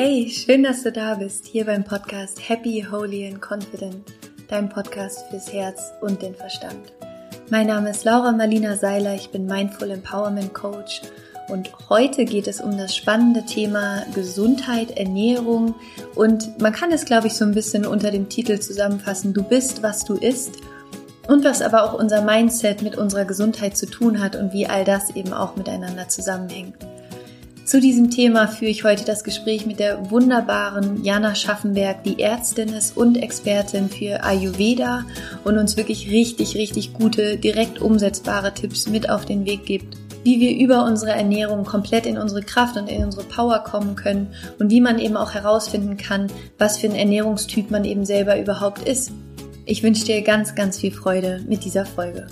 Hey, schön, dass du da bist, hier beim Podcast Happy, Holy and Confident, dein Podcast fürs Herz und den Verstand. Mein Name ist Laura Marlina Seiler, ich bin Mindful Empowerment Coach und heute geht es um das spannende Thema Gesundheit, Ernährung und man kann es, glaube ich, so ein bisschen unter dem Titel zusammenfassen, du bist, was du isst und was aber auch unser Mindset mit unserer Gesundheit zu tun hat und wie all das eben auch miteinander zusammenhängt. Zu diesem Thema führe ich heute das Gespräch mit der wunderbaren Jana Schaffenberg, die Ärztin ist und Expertin für Ayurveda und uns wirklich richtig gute, direkt umsetzbare Tipps mit auf den Weg gibt, wie wir über unsere Ernährung komplett in unsere Kraft und in unsere Power kommen können und wie man eben auch herausfinden kann, was für ein Ernährungstyp man eben selber überhaupt ist. Ich wünsche dir ganz viel Freude mit dieser Folge.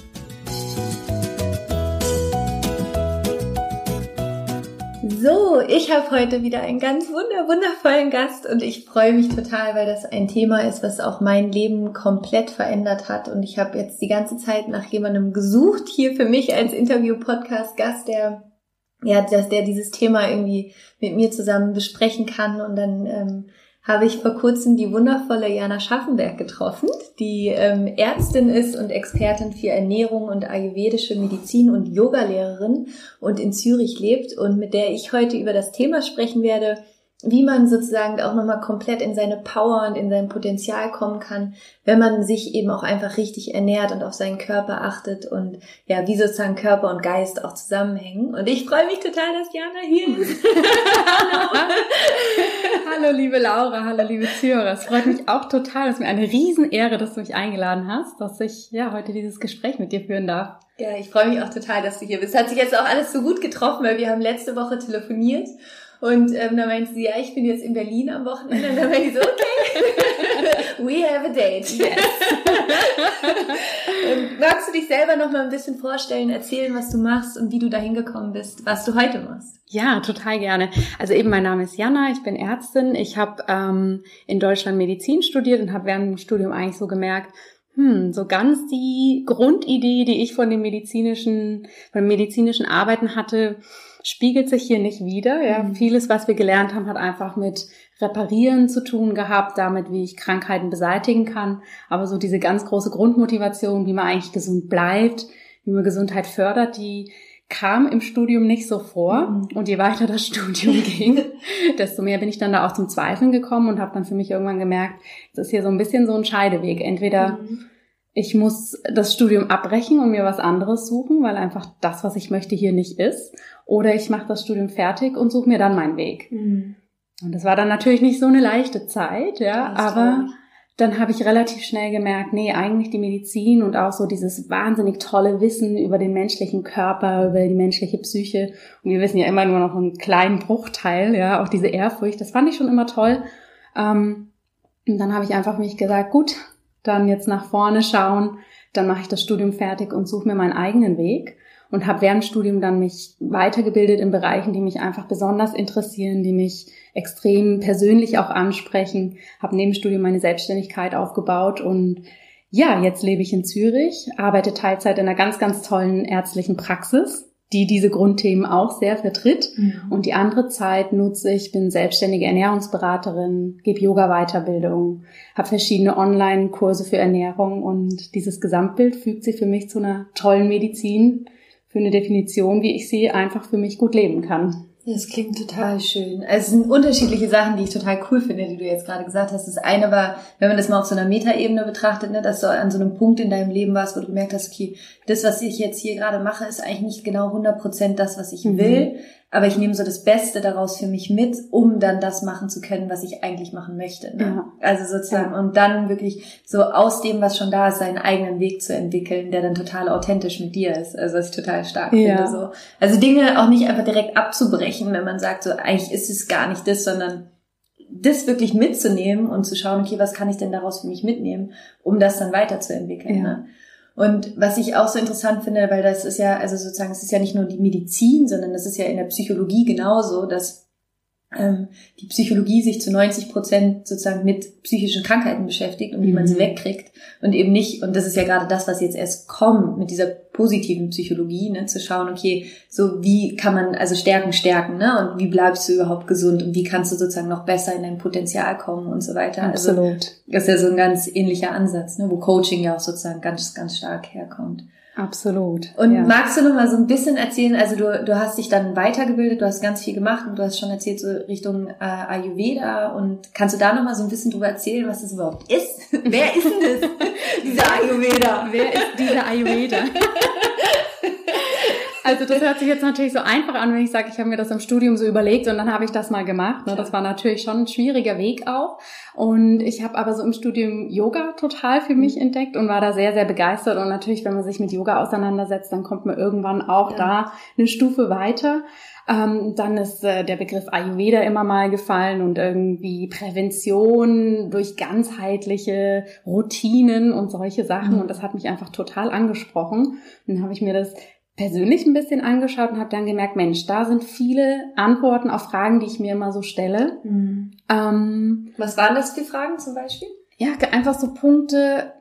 So, ich habe heute wieder einen ganz wundervollen Gast und ich freue mich total, weil das ein Thema ist, was auch mein Leben komplett verändert hat und ich habe jetzt die ganze Zeit nach jemandem gesucht, hier für mich als Interview-Podcast-Gast, der dieses Thema irgendwie mit mir zusammen besprechen kann und dann habe ich vor kurzem die wundervolle Jana Schaffenberg getroffen, die Ärztin ist und Expertin für Ernährung und ayurvedische Medizin und Yogalehrerin und in Zürich lebt und mit der ich heute über das Thema sprechen werde, wie man sozusagen auch nochmal komplett in seine Power und in sein Potenzial kommen kann, wenn man sich eben auch einfach richtig ernährt und auf seinen Körper achtet und ja, wie sozusagen Körper und Geist auch zusammenhängen. Und ich freue mich total, dass Jana hier ist. Hallo. Hallo liebe Laura, hallo liebe Zuhörer. Es freut mich auch total, es ist mir eine Riesenehre, dass du mich eingeladen hast, dass ich heute dieses Gespräch mit dir führen darf. Ja, ich freue mich auch total, dass du hier bist. Hat sich jetzt auch alles so gut getroffen, weil wir haben letzte Woche telefoniert. Und dann meinte sie, ja, ich bin jetzt in Berlin am Wochenende. Und dann meinte ich so, okay, we have a date. Yes. Magst du dich selber noch mal ein bisschen vorstellen, erzählen, was du machst und wie du dahin gekommen bist, was du heute machst? Ja, total gerne. Also eben, mein Name ist Jana, ich bin Ärztin. Ich habe in Deutschland Medizin studiert und habe während dem Studium eigentlich so gemerkt, so ganz die Grundidee, die ich von den medizinischen Arbeiten hatte, spiegelt sich hier nicht wider. Ja, vieles, was wir gelernt haben, hat einfach mit Reparieren zu tun gehabt, damit, wie ich Krankheiten beseitigen kann. Aber so diese ganz große Grundmotivation, wie man eigentlich gesund bleibt, wie man Gesundheit fördert, die kam im Studium nicht so vor. Und je weiter das Studium ging, desto mehr bin ich dann da auch zum Zweifeln gekommen und habe dann für mich irgendwann gemerkt, es ist hier so ein bisschen so ein Scheideweg. Entweder ich muss das Studium abbrechen und mir was anderes suchen, weil einfach das, was ich möchte, hier nicht ist. Oder ich mache das Studium fertig und suche mir dann meinen Weg. Und das war dann natürlich nicht so eine leichte Zeit, ja, aber dann habe ich relativ schnell gemerkt, nee, eigentlich die Medizin und auch so dieses wahnsinnig tolle Wissen über den menschlichen Körper, über die menschliche Psyche. Und wir wissen ja immer nur noch einen kleinen Bruchteil, ja, auch diese Ehrfurcht, das fand ich schon immer toll. Und dann habe ich einfach mich gesagt, gut, dann jetzt nach vorne schauen, dann mache ich das Studium fertig und suche mir meinen eigenen Weg und habe während dem Studium dann mich weitergebildet in Bereichen, die mich einfach besonders interessieren, die mich extrem persönlich auch ansprechen, habe neben dem Studium meine Selbstständigkeit aufgebaut und ja, jetzt lebe ich in Zürich, arbeite Teilzeit in einer ganz tollen ärztlichen Praxis, die diese Grundthemen auch sehr vertritt. Und die andere Zeit nutze ich, bin selbstständige Ernährungsberaterin, gebe Yoga-Weiterbildung, habe verschiedene Online-Kurse für Ernährung und dieses Gesamtbild fügt sich für mich zu einer tollen Medizin, für eine Definition, wie ich sie einfach für mich gut leben kann. Das klingt total schön. Also es sind unterschiedliche Sachen, die ich total cool finde, die du jetzt gerade gesagt hast. Das eine war, wenn man das mal auf so einer Metaebene betrachtet, ne, dass du an so einem Punkt in deinem Leben warst, wo du gemerkt hast, okay, das, was ich jetzt hier gerade mache, ist eigentlich nicht genau 100% das, was ich will. Aber ich nehme so das Beste daraus für mich mit, um dann das machen zu können, was ich eigentlich machen möchte. Ne? Ja. Also sozusagen, und dann wirklich so aus dem, was schon da ist, seinen eigenen Weg zu entwickeln, der dann total authentisch mit dir ist. Also was ich total stark finde. So. Also Dinge auch nicht einfach direkt abzubrechen, wenn man sagt, so eigentlich ist es gar nicht das, sondern das wirklich mitzunehmen und zu schauen, okay, was kann ich denn daraus für mich mitnehmen, um das dann weiterzuentwickeln. Ja. Ne? Und was ich auch so interessant finde, weil das ist ja, also sozusagen, es ist ja nicht nur die Medizin, sondern das ist ja in der Psychologie genauso, dass die Psychologie sich zu 90% sozusagen mit psychischen Krankheiten beschäftigt und wie man sie wegkriegt und eben nicht, und das ist ja gerade das, was jetzt erst kommt mit dieser positiven Psychologie, ne, zu schauen, okay, so wie kann man also stärken, ne, und wie bleibst du überhaupt gesund und wie kannst du sozusagen noch besser in dein Potenzial kommen und so weiter. Absolut. Also das ist ja so ein ganz ähnlicher Ansatz, ne, wo Coaching ja auch sozusagen ganz, ganz stark herkommt. Absolut. Und magst du noch mal so ein bisschen erzählen, also du hast dich dann weitergebildet, du hast ganz viel gemacht und du hast schon erzählt so Richtung Ayurveda, und kannst du da noch mal so ein bisschen drüber erzählen, was das überhaupt ist? Wer ist denn das, dieser Ayurveda? Wer ist dieser Ayurveda? Also das hört sich jetzt natürlich so einfach an, wenn ich sage, ich habe mir das im Studium so überlegt und dann habe ich das mal gemacht. Das war natürlich schon ein schwieriger Weg auch. Und ich habe aber so im Studium Yoga total für mich entdeckt und war da sehr, sehr begeistert. Und natürlich, wenn man sich mit Yoga auseinandersetzt, dann kommt man irgendwann auch da eine Stufe weiter. Dann ist der Begriff Ayurveda immer mal gefallen und irgendwie Prävention durch ganzheitliche Routinen und solche Sachen. Und das hat mich einfach total angesprochen. Und dann habe ich mir das persönlich ein bisschen angeschaut und habe dann gemerkt, Mensch, da sind viele Antworten auf Fragen, die ich mir immer so stelle. Was waren das für Fragen zum Beispiel? Ja, einfach so Punkte,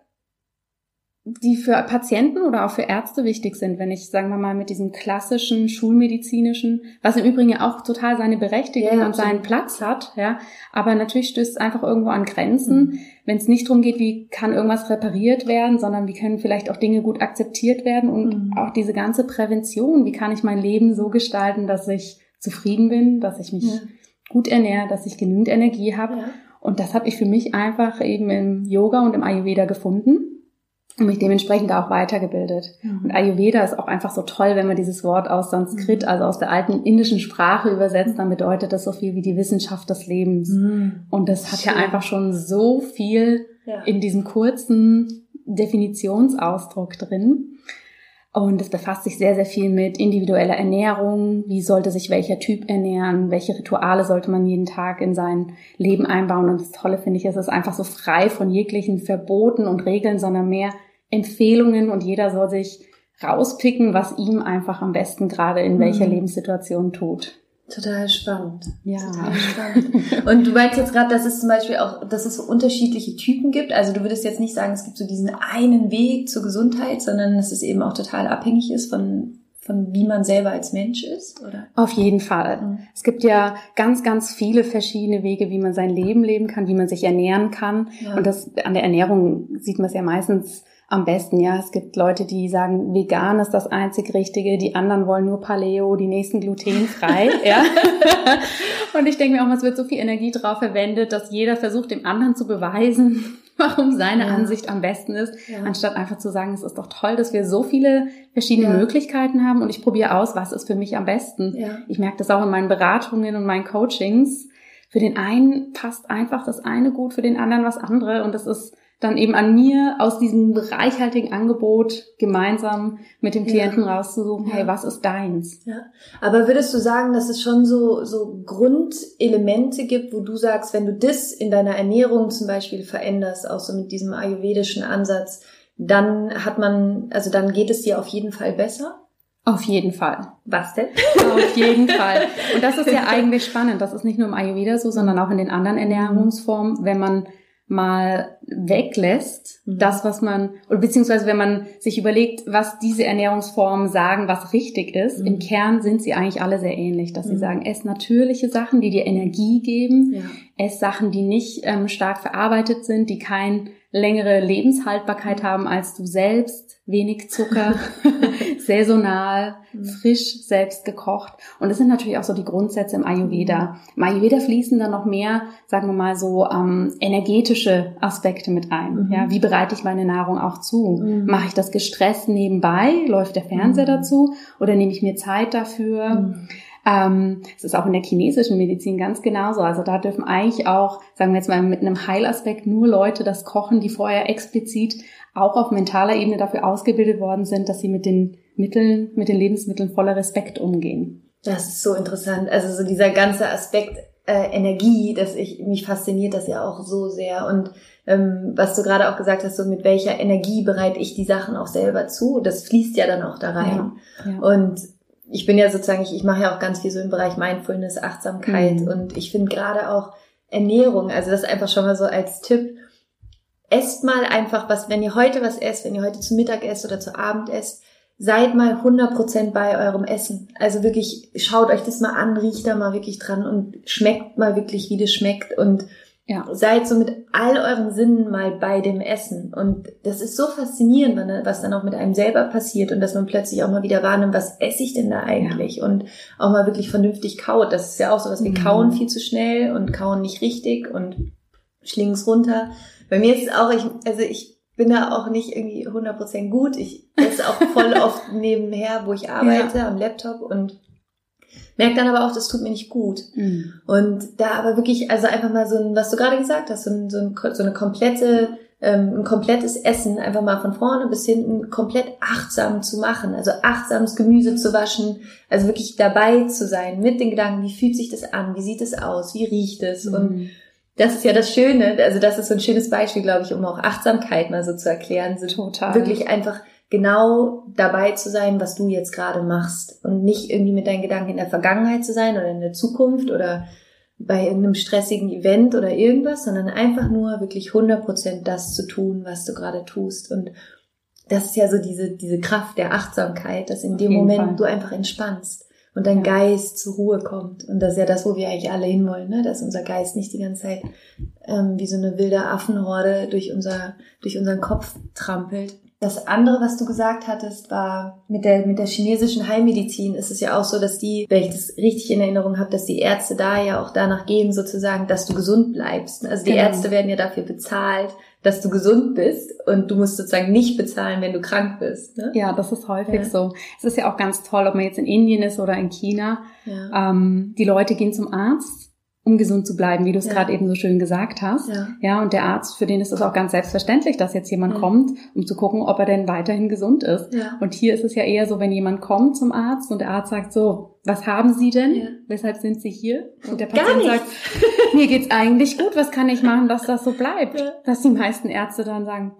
die für Patienten oder auch für Ärzte wichtig sind, wenn ich, sagen wir mal, mit diesem klassischen schulmedizinischen, was im Übrigen ja auch total seine Berechtigung und seinen Platz hat, ja, aber natürlich stößt es einfach irgendwo an Grenzen, wenn es nicht darum geht, wie kann irgendwas repariert werden, sondern wie können vielleicht auch Dinge gut akzeptiert werden und auch diese ganze Prävention, wie kann ich mein Leben so gestalten, dass ich zufrieden bin, dass ich mich gut ernähre, dass ich genügend Energie habe. Ja. Und das habe ich für mich einfach eben im Yoga und im Ayurveda gefunden und mich dementsprechend auch weitergebildet. Und Ayurveda ist auch einfach so toll, wenn man dieses Wort aus Sanskrit, also aus der alten indischen Sprache übersetzt, dann bedeutet das so viel wie die Wissenschaft des Lebens. Und das hat ja einfach schon so viel in diesem kurzen Definitionsausdruck drin. Und es befasst sich sehr, sehr viel mit individueller Ernährung. Wie sollte sich welcher Typ ernähren? Welche Rituale sollte man jeden Tag in sein Leben einbauen? Und das Tolle finde ich, es ist einfach so frei von jeglichen Verboten und Regeln, sondern mehr Empfehlungen, und jeder soll sich rauspicken, was ihm einfach am besten gerade in welcher Lebenssituation tut. Total spannend. Ja. Total spannend. Und du meinst jetzt gerade, dass es zum Beispiel auch, dass es so unterschiedliche Typen gibt. Also du würdest jetzt nicht sagen, es gibt so diesen einen Weg zur Gesundheit, sondern dass es eben auch total abhängig ist von wie man selber als Mensch ist, oder? Auf jeden Fall. Es gibt ja ganz, ganz viele verschiedene Wege, wie man sein Leben leben kann, wie man sich ernähren kann. Ja. Und das an der Ernährung sieht man es ja meistens am besten, ja. Es gibt Leute, die sagen, vegan ist das einzig Richtige, die anderen wollen nur Paleo, die nächsten glutenfrei, ja. Und ich denke mir auch, es wird so viel Energie drauf verwendet, dass jeder versucht, dem anderen zu beweisen, warum seine Ansicht am besten ist, anstatt einfach zu sagen, es ist doch toll, dass wir so viele verschiedene Möglichkeiten haben und ich probiere aus, was ist für mich am besten. Ja. Ich merke das auch in meinen Beratungen und meinen Coachings. Für den einen passt einfach das eine gut, für den anderen was andere, und das ist dann eben an mir, aus diesem reichhaltigen Angebot gemeinsam mit dem Klienten rauszusuchen, hey, was ist deins? Ja. Aber würdest du sagen, dass es schon so Grundelemente gibt, wo du sagst, wenn du das in deiner Ernährung zum Beispiel veränderst, auch so mit diesem ayurvedischen Ansatz, dann dann geht es dir auf jeden Fall besser? Auf jeden Fall. Was denn? Auf jeden Fall. Und das ist ja eigentlich spannend. Das ist nicht nur im Ayurveda so, sondern auch in den anderen Ernährungsformen, wenn man mal weglässt, das, was man, oder beziehungsweise wenn man sich überlegt, was diese Ernährungsformen sagen, was richtig ist, im Kern sind sie eigentlich alle sehr ähnlich, dass sie sagen, ess natürliche Sachen, die dir Energie geben, ess Sachen, die nicht stark verarbeitet sind, die keine längere Lebenshaltbarkeit haben als du selbst, wenig Zucker, saisonal, frisch, selbst gekocht. Und das sind natürlich auch so die Grundsätze im Ayurveda. Im Ayurveda fließen dann noch mehr, sagen wir mal so, energetische Aspekte mit ein. Ja, wie bereite ich meine Nahrung auch zu? Mache ich das gestresst nebenbei? Läuft der Fernseher dazu? Oder nehme ich mir Zeit dafür? Es ist auch in der chinesischen Medizin ganz genauso. Also da dürfen eigentlich auch, sagen wir jetzt mal mit einem Heilaspekt, nur Leute das kochen, die vorher explizit auch auf mentaler Ebene dafür ausgebildet worden sind, dass sie mit den Lebensmitteln voller Respekt umgehen. Das ist so interessant. Also so dieser ganze Aspekt Energie, mich fasziniert das ja auch so sehr. Und was du gerade auch gesagt hast, so mit welcher Energie bereite ich die Sachen auch selber zu, das fließt ja dann auch da rein. Ja. Und ich bin ja sozusagen, ich mache ja auch ganz viel so im Bereich Mindfulness, Achtsamkeit und ich finde gerade auch Ernährung, also das einfach schon mal so als Tipp, esst mal einfach wenn ihr heute was esst, wenn ihr heute zu Mittag esst oder zu Abend esst, seid mal 100% bei eurem Essen. Also wirklich, schaut euch das mal an, riecht da mal wirklich dran und schmeckt mal wirklich, wie das schmeckt und seid so mit all euren Sinnen mal bei dem Essen. Und das ist so faszinierend, was dann auch mit einem selber passiert und dass man plötzlich auch mal wieder wahrnimmt, was esse ich denn da eigentlich? Und auch mal wirklich vernünftig kaut. Das ist ja auch so, dass wir kauen viel zu schnell und kauen nicht richtig und schlingen es runter. Bei mir ist es auch, ich bin da auch nicht irgendwie 100% gut. Ich esse auch voll oft nebenher, wo ich arbeite, am Laptop und merke dann aber auch, das tut mir nicht gut. Und da aber wirklich, also einfach mal was du gerade gesagt hast, so eine komplette, ein komplettes Essen einfach mal von vorne bis hinten komplett achtsam zu machen. Also achtsames Gemüse zu waschen, also wirklich dabei zu sein mit den Gedanken, wie fühlt sich das an, wie sieht es aus, wie riecht es und das ist ja das Schöne, also das ist so ein schönes Beispiel, glaube ich, um auch Achtsamkeit mal so zu erklären, total. Wirklich einfach genau dabei zu sein, was du jetzt gerade machst und nicht irgendwie mit deinen Gedanken in der Vergangenheit zu sein oder in der Zukunft oder bei irgendeinem stressigen Event oder irgendwas, sondern einfach nur wirklich 100% das zu tun, was du gerade tust und das ist ja so diese Kraft der Achtsamkeit, dass in dem Moment du einfach entspannst. Und dein Geist zur Ruhe kommt. Und das ist ja das, wo wir eigentlich alle hinwollen, ne? Dass unser Geist nicht die ganze Zeit wie so eine wilde Affenhorde durch unseren Kopf trampelt. Das andere, was du gesagt hattest, war mit der chinesischen Heilmedizin ist es ja auch so, dass wenn ich das richtig in Erinnerung habe, dass die Ärzte da ja auch danach gehen sozusagen, dass du gesund bleibst. Also die Ärzte werden ja dafür bezahlt, dass du gesund bist und du musst sozusagen nicht bezahlen, wenn du krank bist. Ne? Ja, das ist häufig so. Es ist ja auch ganz toll, ob man jetzt in Indien ist oder in China. Ja. Die Leute gehen zum Arzt, um gesund zu bleiben, wie du es gerade eben so schön gesagt hast. Ja, und der Arzt, für den ist es auch ganz selbstverständlich, dass jetzt jemand kommt, um zu gucken, ob er denn weiterhin gesund ist. Ja. Und hier ist es ja eher so, wenn jemand kommt zum Arzt und der Arzt sagt so, was haben Sie denn? Ja. Weshalb sind Sie hier? Und der Patient sagt, mir geht's eigentlich gut, was kann ich machen, dass das so bleibt? Ja. Dass die meisten Ärzte dann sagen,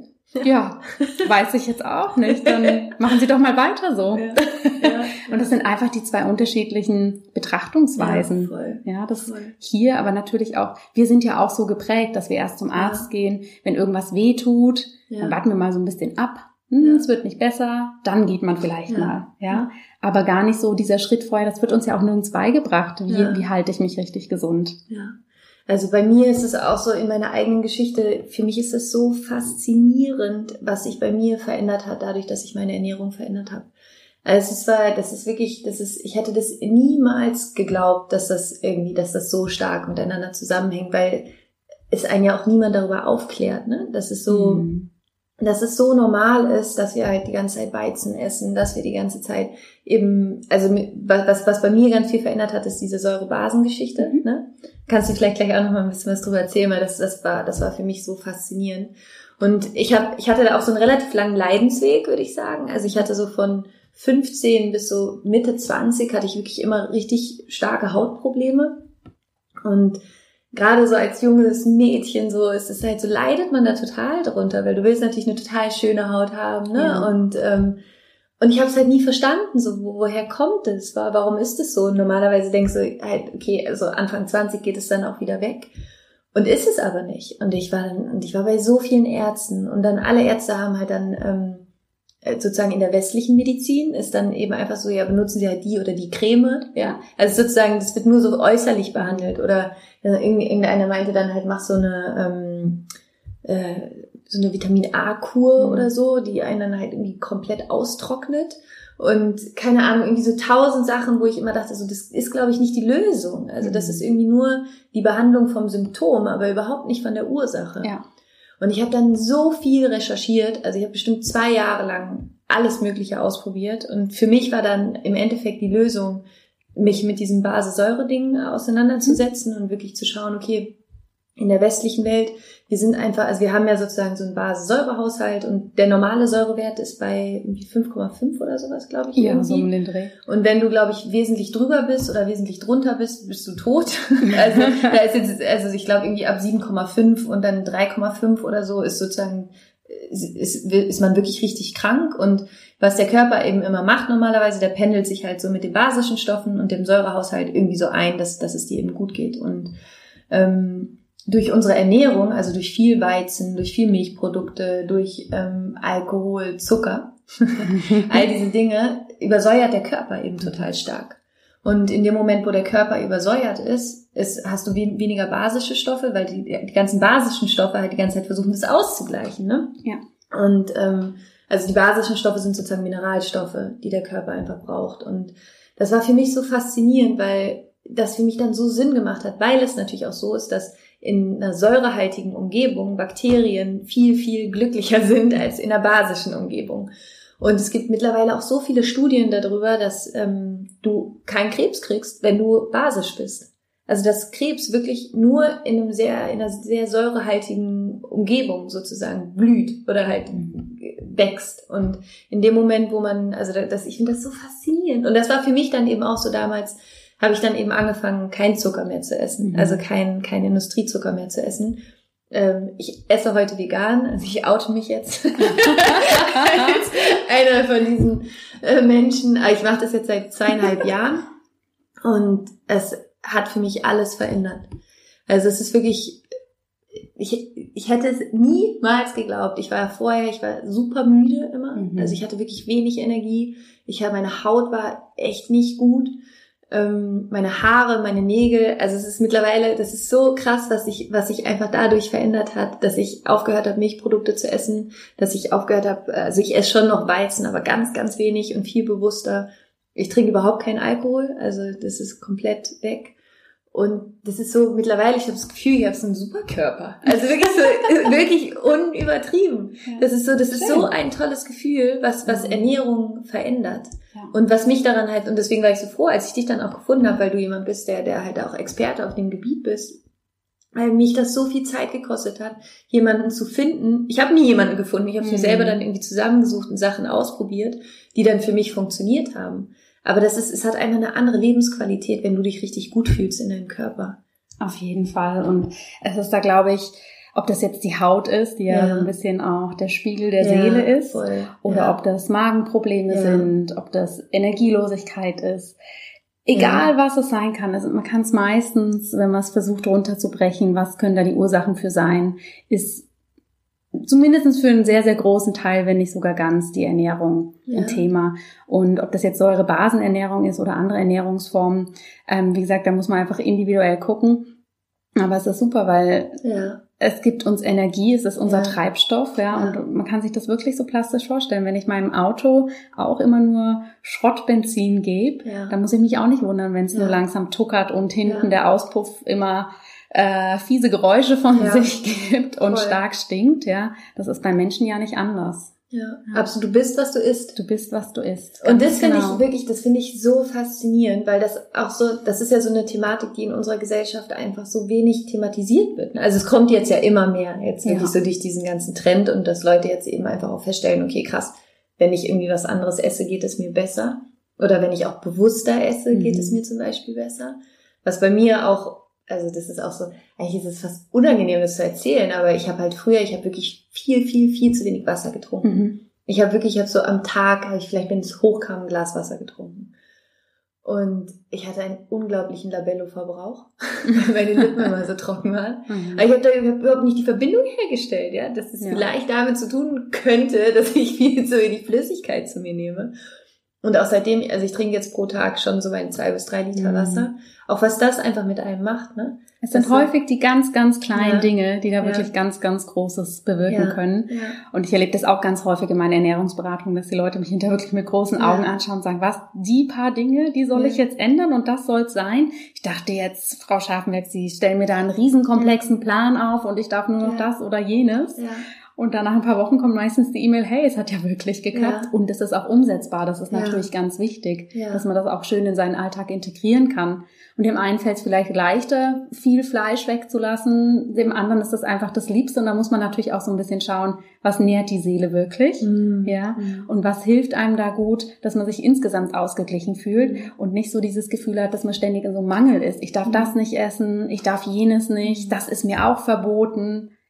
ja, weiß ich jetzt auch nicht, dann machen Sie doch mal weiter so. Ja. Und das sind einfach die zwei unterschiedlichen Betrachtungsweisen. Das hier, aber natürlich auch, wir sind ja auch so geprägt, dass wir erst zum Arzt gehen, wenn irgendwas weh tut, dann warten wir mal so ein bisschen ab. Es wird nicht besser, dann geht man vielleicht mal, aber gar nicht so dieser Schritt vorher, das wird uns ja auch nirgends beigebracht, wie halte ich mich richtig gesund. Ja. Also bei mir ist es auch so in meiner eigenen Geschichte, für mich ist es so faszinierend, was sich bei mir verändert hat, dadurch, dass ich meine Ernährung verändert habe. Also ich hätte das niemals geglaubt, dass das so stark miteinander zusammenhängt, weil es einen ja auch niemand darüber aufklärt, ne? Dass es so normal ist, dass wir halt die ganze Zeit Weizen essen, dass wir die ganze Zeit eben, also was bei mir ganz viel verändert hat, ist diese Säure-Basen-Geschichte, ne? Kannst du vielleicht gleich auch noch mal ein bisschen was drüber erzählen, weil das war für mich so faszinierend. Und ich hatte da auch so einen relativ langen Leidensweg, würde ich sagen. Also ich hatte so von 15 bis so Mitte 20 hatte ich wirklich immer richtig starke Hautprobleme. Und gerade so als junges Mädchen, so ist es halt so, leidet man da total drunter, weil du willst natürlich eine total schöne Haut haben, ne? Ja. Und ich habe es halt nie verstanden, so woher kommt es? Warum ist es so? Und normalerweise denkst du halt, okay, also Anfang 20 geht es dann auch wieder weg. Und ist es aber nicht. Und ich war bei so vielen Ärzten und dann alle Ärzte haben halt dann sozusagen in der westlichen Medizin ist dann eben einfach so, ja, benutzen sie halt die oder die Creme, ja. Also sozusagen, das wird nur so äußerlich behandelt oder irgendeiner meinte dann halt, mach so eine Vitamin-A-Kur oder so, die einen dann halt irgendwie komplett austrocknet und keine Ahnung, irgendwie so 1000 Sachen, wo ich immer dachte, so, das ist, glaube ich, nicht die Lösung. Also das ist irgendwie nur die Behandlung vom Symptom, aber überhaupt nicht von der Ursache. Ja. Und ich habe dann so viel recherchiert, also ich habe bestimmt 2 Jahre lang alles Mögliche ausprobiert und für mich war dann im Endeffekt die Lösung, mich mit diesem Base-Säure-Ding auseinanderzusetzen und wirklich zu schauen, okay, in der westlichen Welt, wir haben ja sozusagen so einen Base-Säure-Haushalt und der normale Säurewert ist bei 5,5 oder sowas, glaube ich. Ja, irgendwie. so um den Dreh. Und wenn du, glaube ich, wesentlich drüber bist oder wesentlich drunter bist, bist du tot. Also da ist jetzt, ich glaube irgendwie ab 7,5 und dann 3,5 oder so ist sozusagen ist man wirklich richtig krank. Und was der Körper eben immer macht normalerweise, der pendelt sich halt so mit den basischen Stoffen und dem Säurehaushalt irgendwie so ein, dass es dir eben gut geht. Und durch unsere Ernährung, also durch viel Weizen, durch viel Milchprodukte, durch Alkohol, Zucker, all diese Dinge, übersäuert der Körper eben total stark. Und in dem Moment, wo der Körper übersäuert ist, hast du weniger basische Stoffe, weil die ganzen basischen Stoffe halt die ganze Zeit versuchen, das auszugleichen, ne? Ja. Und also die basischen Stoffe sind sozusagen Mineralstoffe, die der Körper einfach braucht. Und das war für mich so faszinierend, weil das für mich dann so Sinn gemacht hat, weil es natürlich auch so ist, dass in einer säurehaltigen Umgebung Bakterien viel, viel glücklicher sind als in einer basischen Umgebung. Und es gibt mittlerweile auch so viele Studien darüber, dass du keinen Krebs kriegst, wenn du basisch bist. Also dass Krebs wirklich nur in einer sehr säurehaltigen Umgebung sozusagen blüht oder halt wächst. Und in dem Moment, wo man, ich finde das so faszinierend. Und das war für mich dann eben auch so damals, habe ich dann eben angefangen, kein Zucker mehr zu essen. Also kein Industriezucker mehr zu essen. Ich esse heute vegan, also ich oute mich jetzt als einer von diesen Menschen. Ich mache das jetzt seit 2,5 Jahren und es hat für mich alles verändert. Also es ist wirklich, ich hätte es niemals geglaubt. Ich war super müde immer. Also ich hatte wirklich wenig Energie. Meine Haut war echt nicht gut. Meine Haare, meine Nägel, also es ist mittlerweile, das ist so krass, was sich einfach dadurch verändert hat, dass ich aufgehört habe, Milchprodukte zu essen, dass ich aufgehört habe, also ich esse schon noch Weizen, aber ganz, ganz wenig und viel bewusster. Ich trinke überhaupt keinen Alkohol, also das ist komplett weg. Und das ist so, mittlerweile, ich habe das Gefühl, ich habe so einen Superkörper. Also wirklich so, wirklich unübertrieben. Das ist so ein tolles Gefühl, was Ernährung verändert. Ja. Und was mich daran halt, und deswegen war ich so froh, als ich dich dann auch gefunden habe, weil du jemand bist, der halt auch Experte auf dem Gebiet bist, weil mich das so viel Zeit gekostet hat, jemanden zu finden. Ich habe nie jemanden gefunden, ich habe mir selber dann irgendwie zusammengesucht und Sachen ausprobiert, die dann für mich funktioniert haben. Aber es hat einfach eine andere Lebensqualität, wenn du dich richtig gut fühlst in deinem Körper. Auf jeden Fall. Und es ist da, glaube ich, ob das jetzt die Haut ist, die ja so ein bisschen auch der Spiegel der Seele ist, voll. Oder ob das Magenprobleme sind, ob das Energielosigkeit ist. Egal, was es sein kann. Also man kann es meistens, wenn man es versucht runterzubrechen, was können da die Ursachen für sein, ist zumindest für einen sehr, sehr großen Teil, wenn nicht sogar ganz, die Ernährung ein Thema. Und ob das jetzt Säurebasenernährung ist oder andere Ernährungsformen, wie gesagt, da muss man einfach individuell gucken. Aber es ist super, weil es gibt uns Energie, es ist unser Treibstoff, und man kann sich das wirklich so plastisch vorstellen. Wenn ich meinem Auto auch immer nur Schrottbenzin gebe, dann muss ich mich auch nicht wundern, wenn es nur langsam tuckert und hinten der Auspuff immer fiese Geräusche von sich gibt und stark stinkt, Das ist beim Menschen ja nicht anders. Ja, absolut. Du bist, was du isst. Du bist, was du isst. Und das finde ich so faszinierend, weil das ist ja so eine Thematik, die in unserer Gesellschaft einfach so wenig thematisiert wird. Also es kommt jetzt ja immer mehr, jetzt wirklich so durch diesen ganzen Trend und dass Leute jetzt eben einfach auch feststellen, okay, krass, wenn ich irgendwie was anderes esse, geht es mir besser. Oder wenn ich auch bewusster esse, geht es mir zum Beispiel besser. Was bei mir auch, also das ist auch so, eigentlich ist es fast unangenehm, das zu erzählen, aber ich habe wirklich viel zu wenig Wasser getrunken. Ich habe so am Tag, vielleicht, wenn es hochkam, ein Glas Wasser getrunken. Und ich hatte einen unglaublichen Labello-Verbrauch, weil meine Lippen immer so trocken waren. Aber ich habe überhaupt nicht die Verbindung hergestellt, dass es vielleicht damit zu tun könnte, dass ich viel zu wenig Flüssigkeit zu mir nehme. Und auch seitdem, also ich trinke jetzt pro Tag schon so 2 bis 3 Liter Wasser. Auch was das einfach mit einem macht, ne? Es sind häufig die ganz, ganz kleinen Dinge, die da wirklich ganz, ganz Großes bewirken können. Ja. Und ich erlebe das auch ganz häufig in meiner Ernährungsberatung, dass die Leute mich hinterher wirklich mit großen Augen anschauen und sagen, was, die paar Dinge, die soll ich jetzt ändern und das soll's sein? Ich dachte jetzt, Frau Scharfenberg, Sie stellen mir da einen riesenkomplexen Plan auf und ich darf nur noch das oder jenes. Ja. Und dann nach ein paar Wochen kommt meistens die E-Mail, hey, es hat ja wirklich geklappt. Und es ist auch umsetzbar. Das ist natürlich ganz wichtig, dass man das auch schön in seinen Alltag integrieren kann. Und dem einen fällt es vielleicht leichter, viel Fleisch wegzulassen. Dem anderen ist das einfach das Liebste. Und da muss man natürlich auch so ein bisschen schauen, was nährt die Seele wirklich? Und was hilft einem da gut, dass man sich insgesamt ausgeglichen fühlt und nicht so dieses Gefühl hat, dass man ständig in so einem Mangel ist. Ich darf das nicht essen, ich darf jenes nicht, das ist mir auch verboten.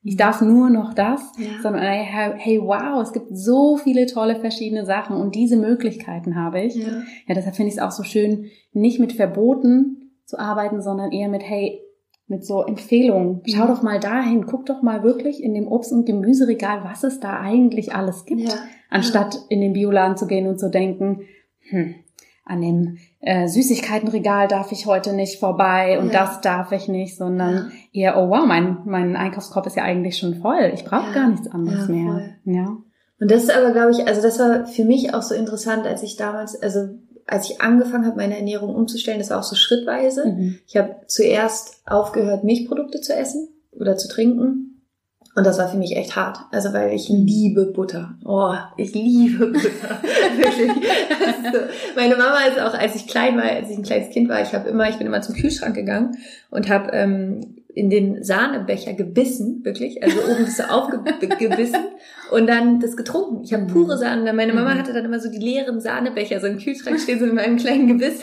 ich darf nur noch das, sondern hey, wow, es gibt so viele tolle verschiedene Sachen und diese Möglichkeiten habe ich. Ja, deshalb finde ich es auch so schön, nicht mit Verboten zu arbeiten, sondern eher mit so Empfehlungen. Schau doch mal dahin, guck doch mal wirklich in dem Obst- und Gemüseregal, was es da eigentlich alles gibt, anstatt in den Bioladen zu gehen und zu denken, an dem Süßigkeitenregal darf ich heute nicht vorbei und das darf ich nicht, sondern eher, oh wow, mein Einkaufskorb ist ja eigentlich schon voll. Ich brauche gar nichts anderes mehr. Voll. Ja. Und das ist aber, glaube ich, also das war für mich auch so interessant, als ich angefangen habe, meine Ernährung umzustellen, das war auch so schrittweise. Mhm. Ich habe zuerst aufgehört, Milchprodukte zu essen oder zu trinken. Und das war für mich echt hart. Also, weil ich liebe Butter. Oh, ich liebe Butter. Wirklich. Also, meine Mama ist auch, als ich ein kleines Kind war, ich bin immer zum Kühlschrank gegangen und habe in den Sahnebecher gebissen, wirklich. Also oben das so aufgebissen und dann das getrunken. Ich habe pure Sahne. Meine Mama hatte dann immer so die leeren Sahnebecher, so im Kühlschrank stehen, so in meinem kleinen Gebiss.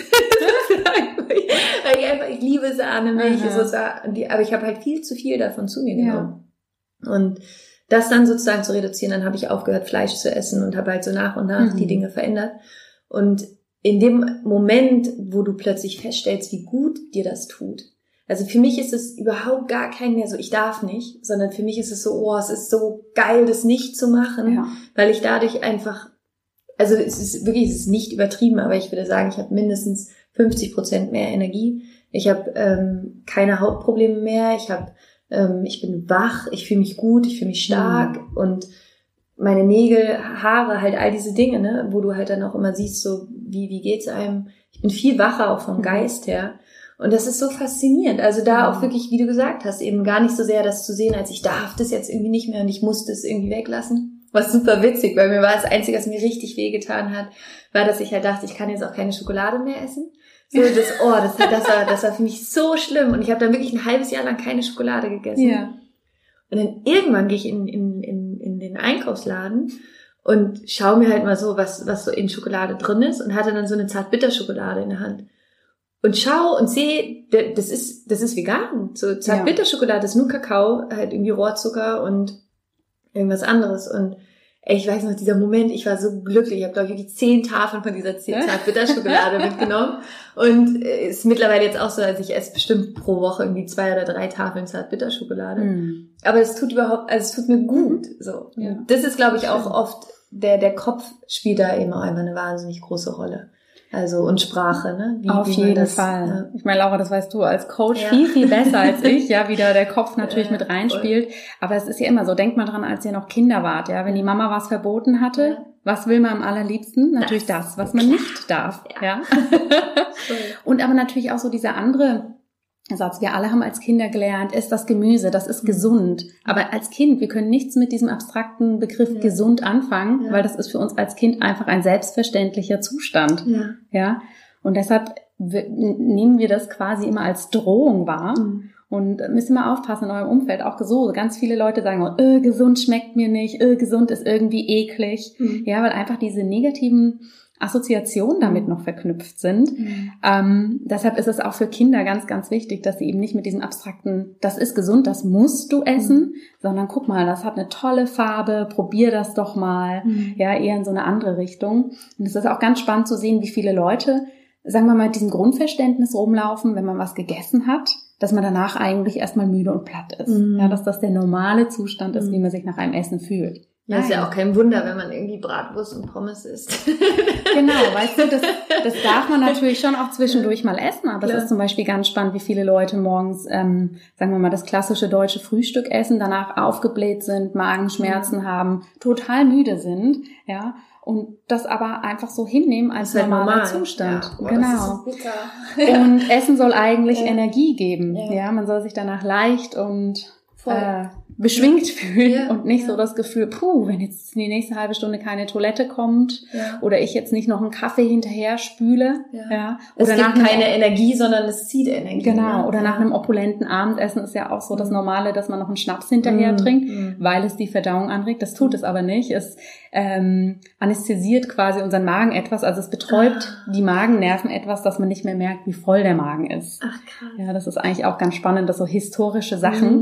Ich liebe Sahnemilch. Aber ich habe halt viel zu viel davon zu mir genommen. Und das dann sozusagen zu reduzieren, dann habe ich aufgehört, Fleisch zu essen und habe halt so nach und nach die Dinge verändert. Und in dem Moment, wo du plötzlich feststellst, wie gut dir das tut, also für mich ist es überhaupt gar kein mehr so, ich darf nicht, sondern für mich ist es so, es ist so geil, das nicht zu machen, weil ich dadurch einfach, also es ist nicht übertrieben, aber ich würde sagen, ich habe mindestens 50% mehr Energie. Ich habe keine Hautprobleme mehr, ich bin wach, ich fühle mich gut, ich fühle mich stark und meine Nägel, Haare, halt all diese Dinge, ne, wo du halt dann auch immer siehst, so wie geht's einem. Ich bin viel wacher auch vom Geist her und das ist so faszinierend. Also da auch wirklich, wie du gesagt hast, eben gar nicht so sehr das zu sehen, als ich darf das jetzt irgendwie nicht mehr und ich muss das irgendwie weglassen. Was super witzig, weil mir war das Einzige, was mir richtig wehgetan hat, war, dass ich halt dachte, ich kann jetzt auch keine Schokolade mehr essen. So, das war für mich so schlimm. Und ich habe dann wirklich ein halbes Jahr lang keine Schokolade gegessen. Ja. Und dann irgendwann gehe ich in den Einkaufsladen und schaue mir halt mal so, was so in Schokolade drin ist und hatte dann so eine Zartbitterschokolade in der Hand. Und schau und sehe, das ist vegan. So Zartbitterschokolade ist nur Kakao, halt irgendwie Rohrzucker und irgendwas anderes. Und ich weiß noch, dieser Moment, ich war so glücklich. Ich habe, glaube ich, wirklich 10 Tafeln von dieser Zartbitterschokolade mitgenommen. Und ist mittlerweile jetzt auch so, als ich esse bestimmt pro Woche irgendwie 2 oder 3 Tafeln Zartbitterschokolade. Aber es tut mir gut. So. Ja. Das ist, glaube ich, auch oft, der Kopf spielt da eben auch einfach eine wahnsinnig große Rolle. Also, und Sprache, ne? Auf jeden Fall. Ja. Ich meine, Laura, das weißt du als Coach viel, viel besser als ich, wie da der Kopf natürlich mit reinspielt. Voll. Aber es ist ja immer so, denkt mal dran, als ihr noch Kinder wart, wenn die Mama was verboten hatte, was will man am allerliebsten? Natürlich das, was man nicht darf, Und aber natürlich auch so dieser andere Satz, wir alle haben als Kinder gelernt, isst das Gemüse, das ist gesund. Aber als Kind, wir können nichts mit diesem abstrakten Begriff gesund anfangen, weil das ist für uns als Kind einfach ein selbstverständlicher Zustand. Ja. Und deshalb nehmen wir das quasi immer als Drohung wahr. Und müsst ihr mal aufpassen in eurem Umfeld, auch so. Ganz viele Leute sagen, gesund schmeckt mir nicht, gesund ist irgendwie eklig. Ja, weil einfach diese negativen Assoziationen damit noch verknüpft sind. Deshalb ist es auch für Kinder ganz, ganz wichtig, dass sie eben nicht mit diesem abstrakten, das ist gesund, das musst du essen, sondern guck mal, das hat eine tolle Farbe, probier das doch mal, eher in so eine andere Richtung. Und es ist auch ganz spannend zu sehen, wie viele Leute, sagen wir mal, mit diesem Grundverständnis rumlaufen, wenn man was gegessen hat, dass man danach eigentlich erstmal müde und platt ist. Ja, dass das der normale Zustand ist, wie man sich nach einem Essen fühlt. Ja, ist ja auch kein Wunder, wenn man irgendwie Bratwurst und Pommes isst. Genau, weißt du, das darf man natürlich schon auch zwischendurch mal essen, aber es ist zum Beispiel ganz spannend, wie viele Leute morgens, sagen wir mal, das klassische deutsche Frühstück essen, danach aufgebläht sind, Magenschmerzen haben, total müde sind, und das aber einfach so hinnehmen als normaler Zustand. Ja, genau. Das ist so und Essen soll eigentlich Energie geben. Ja, man soll sich danach leicht und beschwingt fühlen und nicht so das Gefühl, wenn jetzt die nächste halbe Stunde keine Toilette kommt oder ich jetzt nicht noch einen Kaffee hinterher spüle. Oder es gibt keine Energie, sondern es zieht Energie. Genau, oder nach einem opulenten Abendessen ist ja auch so das Normale, dass man noch einen Schnaps hinterher trinkt, weil es die Verdauung anregt. Das tut es aber nicht. Es anästhesiert quasi unseren Magen etwas, also es betäubt die Magennerven etwas, dass man nicht mehr merkt, wie voll der Magen ist. Ach krass. Ja, das ist eigentlich auch ganz spannend, dass so historische Sachen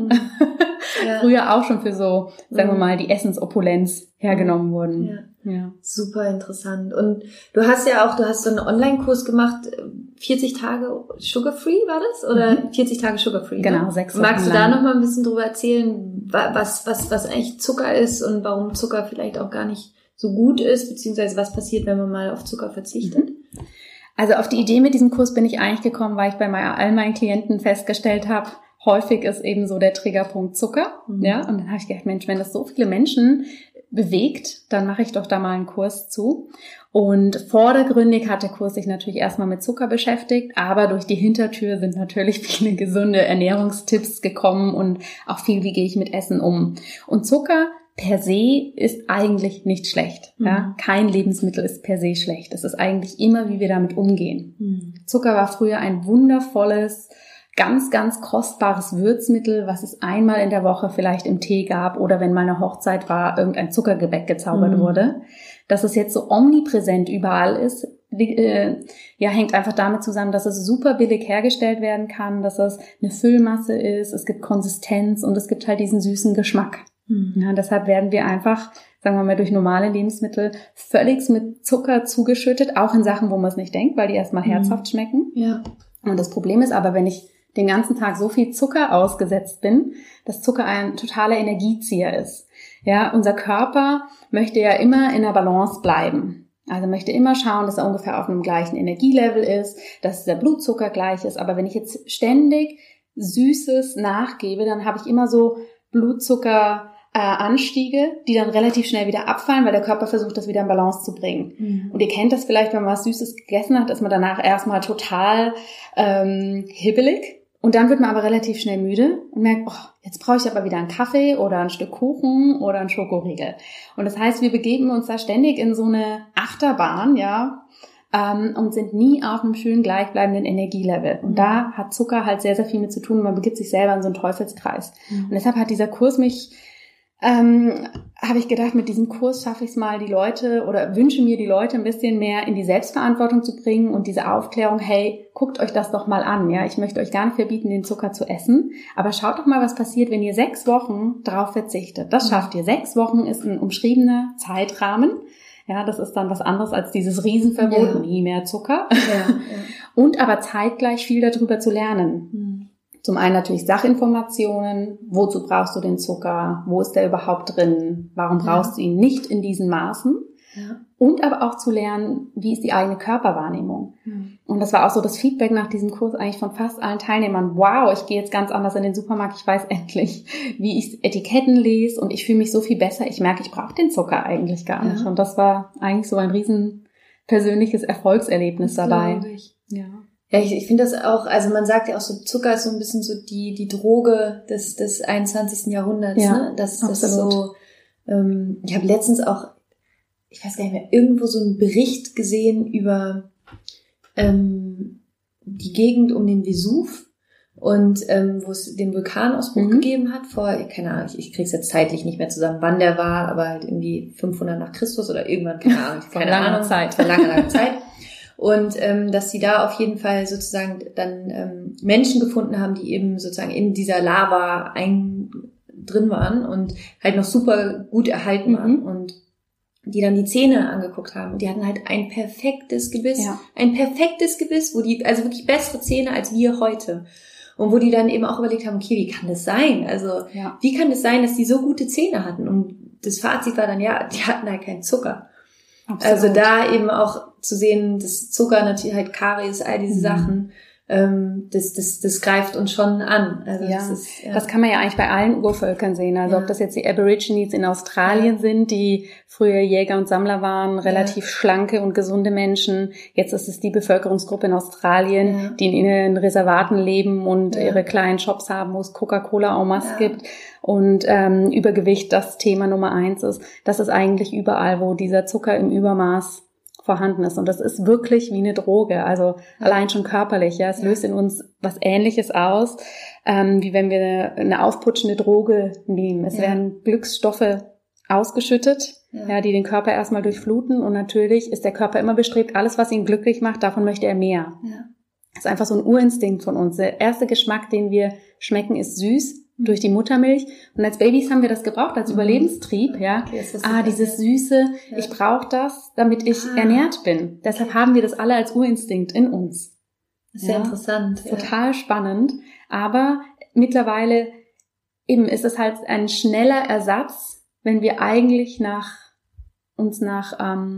früher auch schon für so, sagen wir mal, die Essensopulenz hergenommen wurden. Ja. Super interessant. Und du hast so einen Online-Kurs gemacht, 40 Tage Sugar-Free war das? Oder 40 Tage Sugar-Free? Genau, ne? 6 Wochen Magst du da lang. noch mal ein bisschen drüber erzählen, was eigentlich Zucker ist und warum Zucker vielleicht auch gar nicht so gut ist, beziehungsweise was passiert, wenn man mal auf Zucker verzichtet? Also auf die Idee mit diesem Kurs bin ich eigentlich gekommen, weil ich bei all meinen Klienten festgestellt habe, häufig ist eben so der Triggerpunkt Zucker. Ja, und dann habe ich gedacht, Mensch, wenn das so viele Menschen bewegt, dann mache ich doch da mal einen Kurs zu. Und vordergründig hat der Kurs sich natürlich erstmal mit Zucker beschäftigt, aber durch die Hintertür sind natürlich viele gesunde Ernährungstipps gekommen und auch viel, wie gehe ich mit Essen um. Und Zucker per se ist eigentlich nicht schlecht. Ja? Kein Lebensmittel ist per se schlecht. Es ist eigentlich immer, wie wir damit umgehen. Zucker war früher ein wundervolles, ganz, ganz kostbares Würzmittel, was es einmal in der Woche vielleicht im Tee gab oder wenn mal eine Hochzeit war, irgendein Zuckergebäck gezaubert wurde. Dass es jetzt so omnipräsent überall ist, hängt einfach damit zusammen, dass es super billig hergestellt werden kann, dass es eine Füllmasse ist, es gibt Konsistenz und es gibt halt diesen süßen Geschmack. Ja, deshalb werden wir einfach, sagen wir mal, durch normale Lebensmittel völlig mit Zucker zugeschüttet, auch in Sachen, wo man es nicht denkt, weil die erstmal herzhaft schmecken. Ja. Und das Problem ist aber, wenn ich den ganzen Tag so viel Zucker ausgesetzt bin, dass Zucker ein totaler Energiezieher ist. Ja, unser Körper möchte ja immer in der Balance bleiben. Also möchte immer schauen, dass er ungefähr auf einem gleichen Energielevel ist, dass der Blutzucker gleich ist. Aber wenn ich jetzt ständig Süßes nachgebe, dann habe ich immer so Blutzuckeranstiege, die dann relativ schnell wieder abfallen, weil der Körper versucht, das wieder in Balance zu bringen. Und ihr kennt das vielleicht, wenn man was Süßes gegessen hat, ist man danach erstmal total hibbelig. Und dann wird man aber relativ schnell müde und merkt, jetzt brauche ich aber wieder einen Kaffee oder ein Stück Kuchen oder einen Schokoriegel. Und das heißt, wir begeben uns da ständig in so eine Achterbahn, und sind nie auf einem schönen gleichbleibenden Energielevel. Und da hat Zucker halt sehr, sehr viel mit zu tun. Man begibt sich selber in so einen Teufelskreis. Und deshalb hat dieser Kurs mich, habe ich gedacht, mit diesem Kurs schaffe ich es mal, die Leute oder wünsche mir die Leute ein bisschen mehr in die Selbstverantwortung zu bringen und diese Aufklärung, hey, guckt euch das doch mal an. Ja, ich möchte euch gar nicht verbieten, den Zucker zu essen, aber schaut doch mal, was passiert, wenn ihr 6 Wochen drauf verzichtet. Das schafft ihr. 6 Wochen ist ein umschriebener Zeitrahmen. Ja, das ist dann was anderes als dieses Riesenverbot, nie mehr Zucker. Und aber zeitgleich viel darüber zu lernen. Zum einen natürlich Sachinformationen, wozu brauchst du den Zucker, wo ist der überhaupt drin, warum brauchst du ihn nicht in diesen Maßen. Und aber auch zu lernen, wie ist die eigene Körperwahrnehmung. Und das war auch so das Feedback nach diesem Kurs eigentlich von fast allen Teilnehmern. Wow, ich gehe jetzt ganz anders in den Supermarkt, ich weiß endlich, wie ich Etiketten lese und ich fühle mich so viel besser. Ich merke, ich brauche den Zucker eigentlich gar nicht. Und das war eigentlich so ein riesen persönliches Erfolgserlebnis dabei. Ja, ich finde das auch, also man sagt ja auch so, Zucker ist so ein bisschen so die Droge des 21. Jahrhunderts. Ne? Das ist so, ich habe letztens auch, ich weiß gar nicht mehr, irgendwo so einen Bericht gesehen über die Gegend um den Vesuv und wo es den Vulkanausbruch gegeben hat vor, keine Ahnung, ich krieg's jetzt zeitlich nicht mehr zusammen, wann der war, aber halt irgendwie 500 nach Christus oder irgendwann, keine Ahnung, vor langer Zeit. Und dass sie da auf jeden Fall sozusagen dann Menschen gefunden haben, die eben sozusagen in dieser Lava drin waren und halt noch super gut erhalten waren und die dann die Zähne angeguckt haben. Und die hatten halt ein perfektes Gebiss. Ein perfektes Gebiss, wo die, also wirklich bessere Zähne als wir heute. Und wo die dann eben auch überlegt haben, okay, wie kann das sein? Also, wie kann das sein, dass die so gute Zähne hatten? Und das Fazit war dann, die hatten halt keinen Zucker. Absolut. Also da eben auch zu sehen, dass Zucker natürlich halt Karies, all diese Sachen, das greift uns schon an. Also das kann man ja eigentlich bei allen Urvölkern sehen. Also ob das jetzt die Aborigines in Australien sind, die früher Jäger und Sammler waren, relativ schlanke und gesunde Menschen. Jetzt ist es die Bevölkerungsgruppe in Australien, die in ihren Reservaten leben und ihre kleinen Shops haben, wo es Coca-Cola en masse gibt. Und Übergewicht das Thema Nummer 1 ist. Das ist eigentlich überall, wo dieser Zucker im Übermaß vorhanden ist. Und das ist wirklich wie eine Droge, also allein schon körperlich. Ja, es löst in uns was Ähnliches aus, wie wenn wir eine aufputschende Droge nehmen. Es werden Glücksstoffe ausgeschüttet, die den Körper erstmal durchfluten. Und natürlich ist der Körper immer bestrebt, alles, was ihn glücklich macht, davon möchte er mehr. Das ist einfach so ein Urinstinkt von uns. Der erste Geschmack, den wir schmecken, ist süß. durch die Muttermilch. Und als Babys haben wir das gebraucht, als Überlebenstrieb, ja. Okay, dieses Süße, ich brauche das, damit ich ernährt bin. Deshalb haben wir das alle als Urinstinkt in uns. Das ist sehr interessant. Total spannend. Aber mittlerweile eben ist es halt ein schneller Ersatz, wenn wir eigentlich uns nach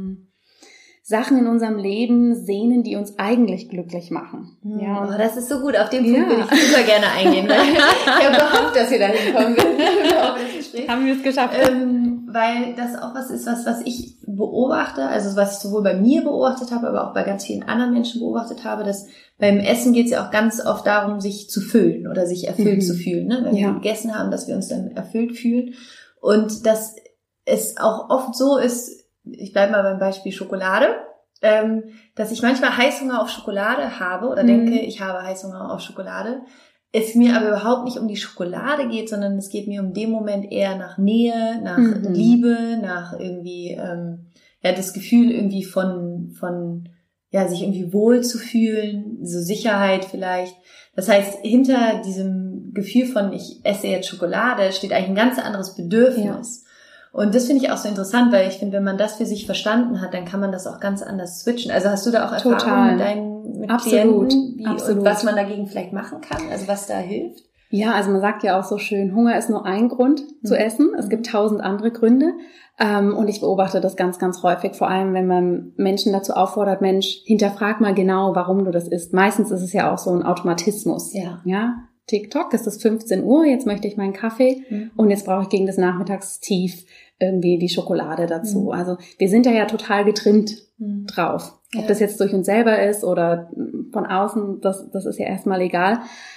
Sachen in unserem Leben sehnen, die uns eigentlich glücklich machen. Ja, und das ist so gut. Auf den Punkt würde ich super gerne eingehen. Ich habe gehofft, dass wir da hinkommen. Haben wir es geschafft. Weil das auch was ist, was ich beobachte, also was ich sowohl bei mir beobachtet habe, aber auch bei ganz vielen anderen Menschen beobachtet habe, dass beim Essen geht es ja auch ganz oft darum, sich zu füllen oder sich erfüllt zu fühlen. Ne? Wenn wir gegessen haben, dass wir uns dann erfüllt fühlen. Und dass es auch oft so ist, ich bleibe mal beim Beispiel Schokolade, dass ich manchmal Heißhunger auf Schokolade habe oder denke, ich habe Heißhunger auf Schokolade, es mir aber überhaupt nicht um die Schokolade geht, sondern es geht mir um den Moment eher nach Nähe, nach Liebe, nach irgendwie das Gefühl irgendwie von sich irgendwie wohl zu fühlen, so Sicherheit vielleicht. Das heißt, hinter diesem Gefühl von ich esse jetzt Schokolade steht eigentlich ein ganz anderes Bedürfnis. Ja. Und das finde ich auch so interessant, weil ich finde, wenn man das für sich verstanden hat, dann kann man das auch ganz anders switchen. Also hast du da auch Erfahrungen mit Klienten, und was man dagegen vielleicht machen kann? Also was da hilft? Ja, also man sagt ja auch so schön, Hunger ist nur ein Grund zu essen. Es gibt 1000 andere Gründe. Und ich beobachte das ganz, ganz häufig, vor allem wenn man Menschen dazu auffordert, Mensch, hinterfrag mal genau, warum du das isst. Meistens ist es ja auch so ein Automatismus. Ja. TikTok, es ist 15 Uhr, jetzt möchte ich meinen Kaffee und jetzt brauche ich gegen das Nachmittagstief irgendwie die Schokolade dazu. Also wir sind da ja total getrimmt drauf. Ob das jetzt durch uns selber ist oder von außen, das ist ja erstmal egal.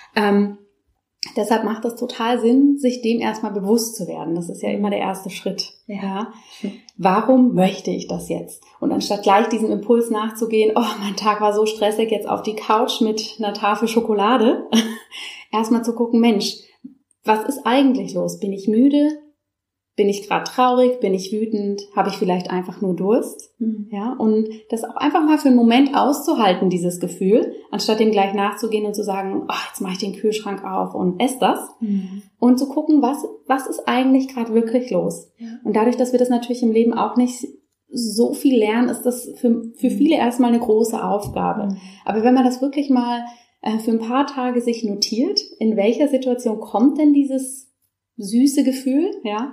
Deshalb macht es total Sinn, sich dem erstmal bewusst zu werden. Das ist ja immer der erste Schritt. Ja. Warum möchte ich das jetzt? Und anstatt gleich diesem Impuls nachzugehen, oh, mein Tag war so stressig, jetzt auf die Couch mit einer Tafel Schokolade, erstmal zu gucken, Mensch, was ist eigentlich los? Bin ich müde? Bin ich gerade traurig? Bin ich wütend? Habe ich vielleicht einfach nur Durst? Ja, und das auch einfach mal für einen Moment auszuhalten, dieses Gefühl, anstatt dem gleich nachzugehen und zu sagen, oh, jetzt mache ich den Kühlschrank auf und esse das. Und zu gucken, was ist eigentlich gerade wirklich los? Ja. Und dadurch, dass wir das natürlich im Leben auch nicht so viel lernen, ist das für viele erstmal eine große Aufgabe. Aber wenn man das wirklich mal für ein paar Tage sich notiert, in welcher Situation kommt denn dieses süße Gefühl, ja,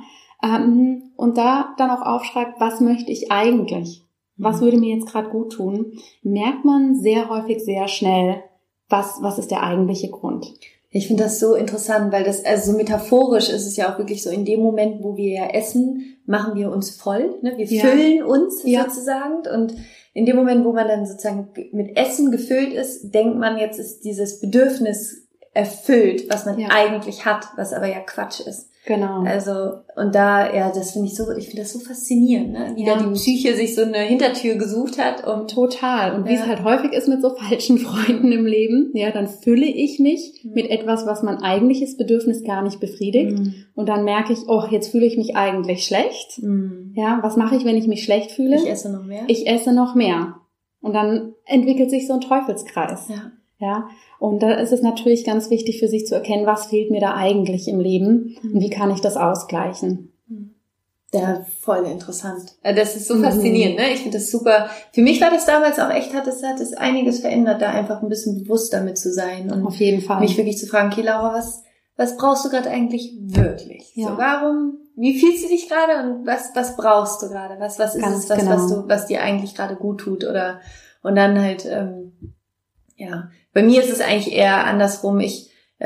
und da dann auch aufschreibt, was möchte ich eigentlich? Was würde mir jetzt gerade gut tun? Merkt man sehr häufig sehr schnell, was ist der eigentliche Grund. Ich finde das so interessant, weil das, also so metaphorisch ist es ja auch wirklich so, in dem Moment, wo wir ja essen, machen wir uns voll, ne? Wir füllen uns sozusagen, und in dem Moment, wo man dann sozusagen mit Essen gefüllt ist, denkt man, jetzt ist dieses Bedürfnis erfüllt, was man eigentlich hat, was aber ja Quatsch ist. Genau. Also, und da, das finde ich das so faszinierend, ne? Wie da die Psyche sich so eine Hintertür gesucht hat. Total. Und wie es halt häufig ist mit so falschen Freunden im Leben, dann fülle ich mich mit etwas, was mein eigentliches Bedürfnis gar nicht befriedigt. Und dann merke ich, oh, jetzt fühle ich mich eigentlich schlecht. Ja, was mache ich, wenn ich mich schlecht fühle? Ich esse noch mehr. Ich esse noch mehr. Und dann entwickelt sich so ein Teufelskreis. Ja, und da ist es natürlich ganz wichtig für sich zu erkennen, was fehlt mir da eigentlich im Leben und wie kann ich das ausgleichen. Ja, voll interessant. Das ist so faszinierend, ne? Ich finde das super. Für mich war das damals auch echt, hat es einiges verändert, da einfach ein bisschen bewusster mit zu sein und auf jeden Fall mich wirklich zu fragen, okay, Laura, was brauchst du gerade eigentlich wirklich? Ja. So, wie fühlst du dich gerade und was brauchst du gerade? Was ist ganz es, was dir eigentlich gerade gut tut, oder? Und dann halt, bei mir ist es eigentlich eher andersrum. Ich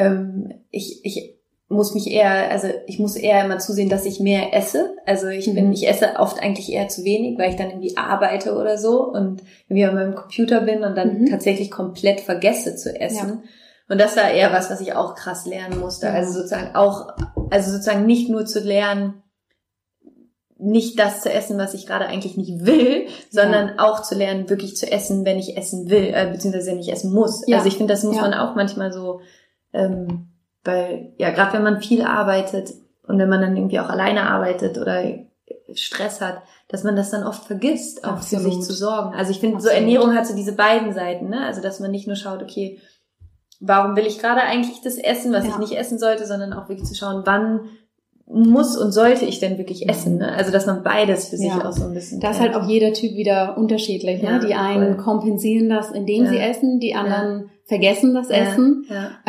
muss eher immer zusehen, dass ich mehr esse. Also ich esse oft eigentlich eher zu wenig, weil ich dann irgendwie arbeite oder so und irgendwie an meinem Computer bin und dann tatsächlich komplett vergesse zu essen. Ja. Und das war eher was ich auch krass lernen musste. Also sozusagen nicht nur zu lernen, nicht das zu essen, was ich gerade eigentlich nicht will, sondern auch zu lernen, wirklich zu essen, wenn ich essen will, beziehungsweise wenn ich essen muss. Ja. Also ich finde, das muss man auch manchmal so, weil, gerade wenn man viel arbeitet und wenn man dann irgendwie auch alleine arbeitet oder Stress hat, dass man das dann oft vergisst, auch für sich zu sorgen. Also ich finde, so Ernährung hat so diese beiden Seiten, ne? Also dass man nicht nur schaut, okay, warum will ich gerade eigentlich das essen, was ich nicht essen sollte, sondern auch wirklich zu schauen, wann muss und sollte ich denn wirklich essen, ne? Also, dass man beides für sich auch so ein bisschen Da ist halt auch jeder Typ wieder unterschiedlich, ne? Die einen kompensieren das, indem sie essen, die anderen vergessen das Essen.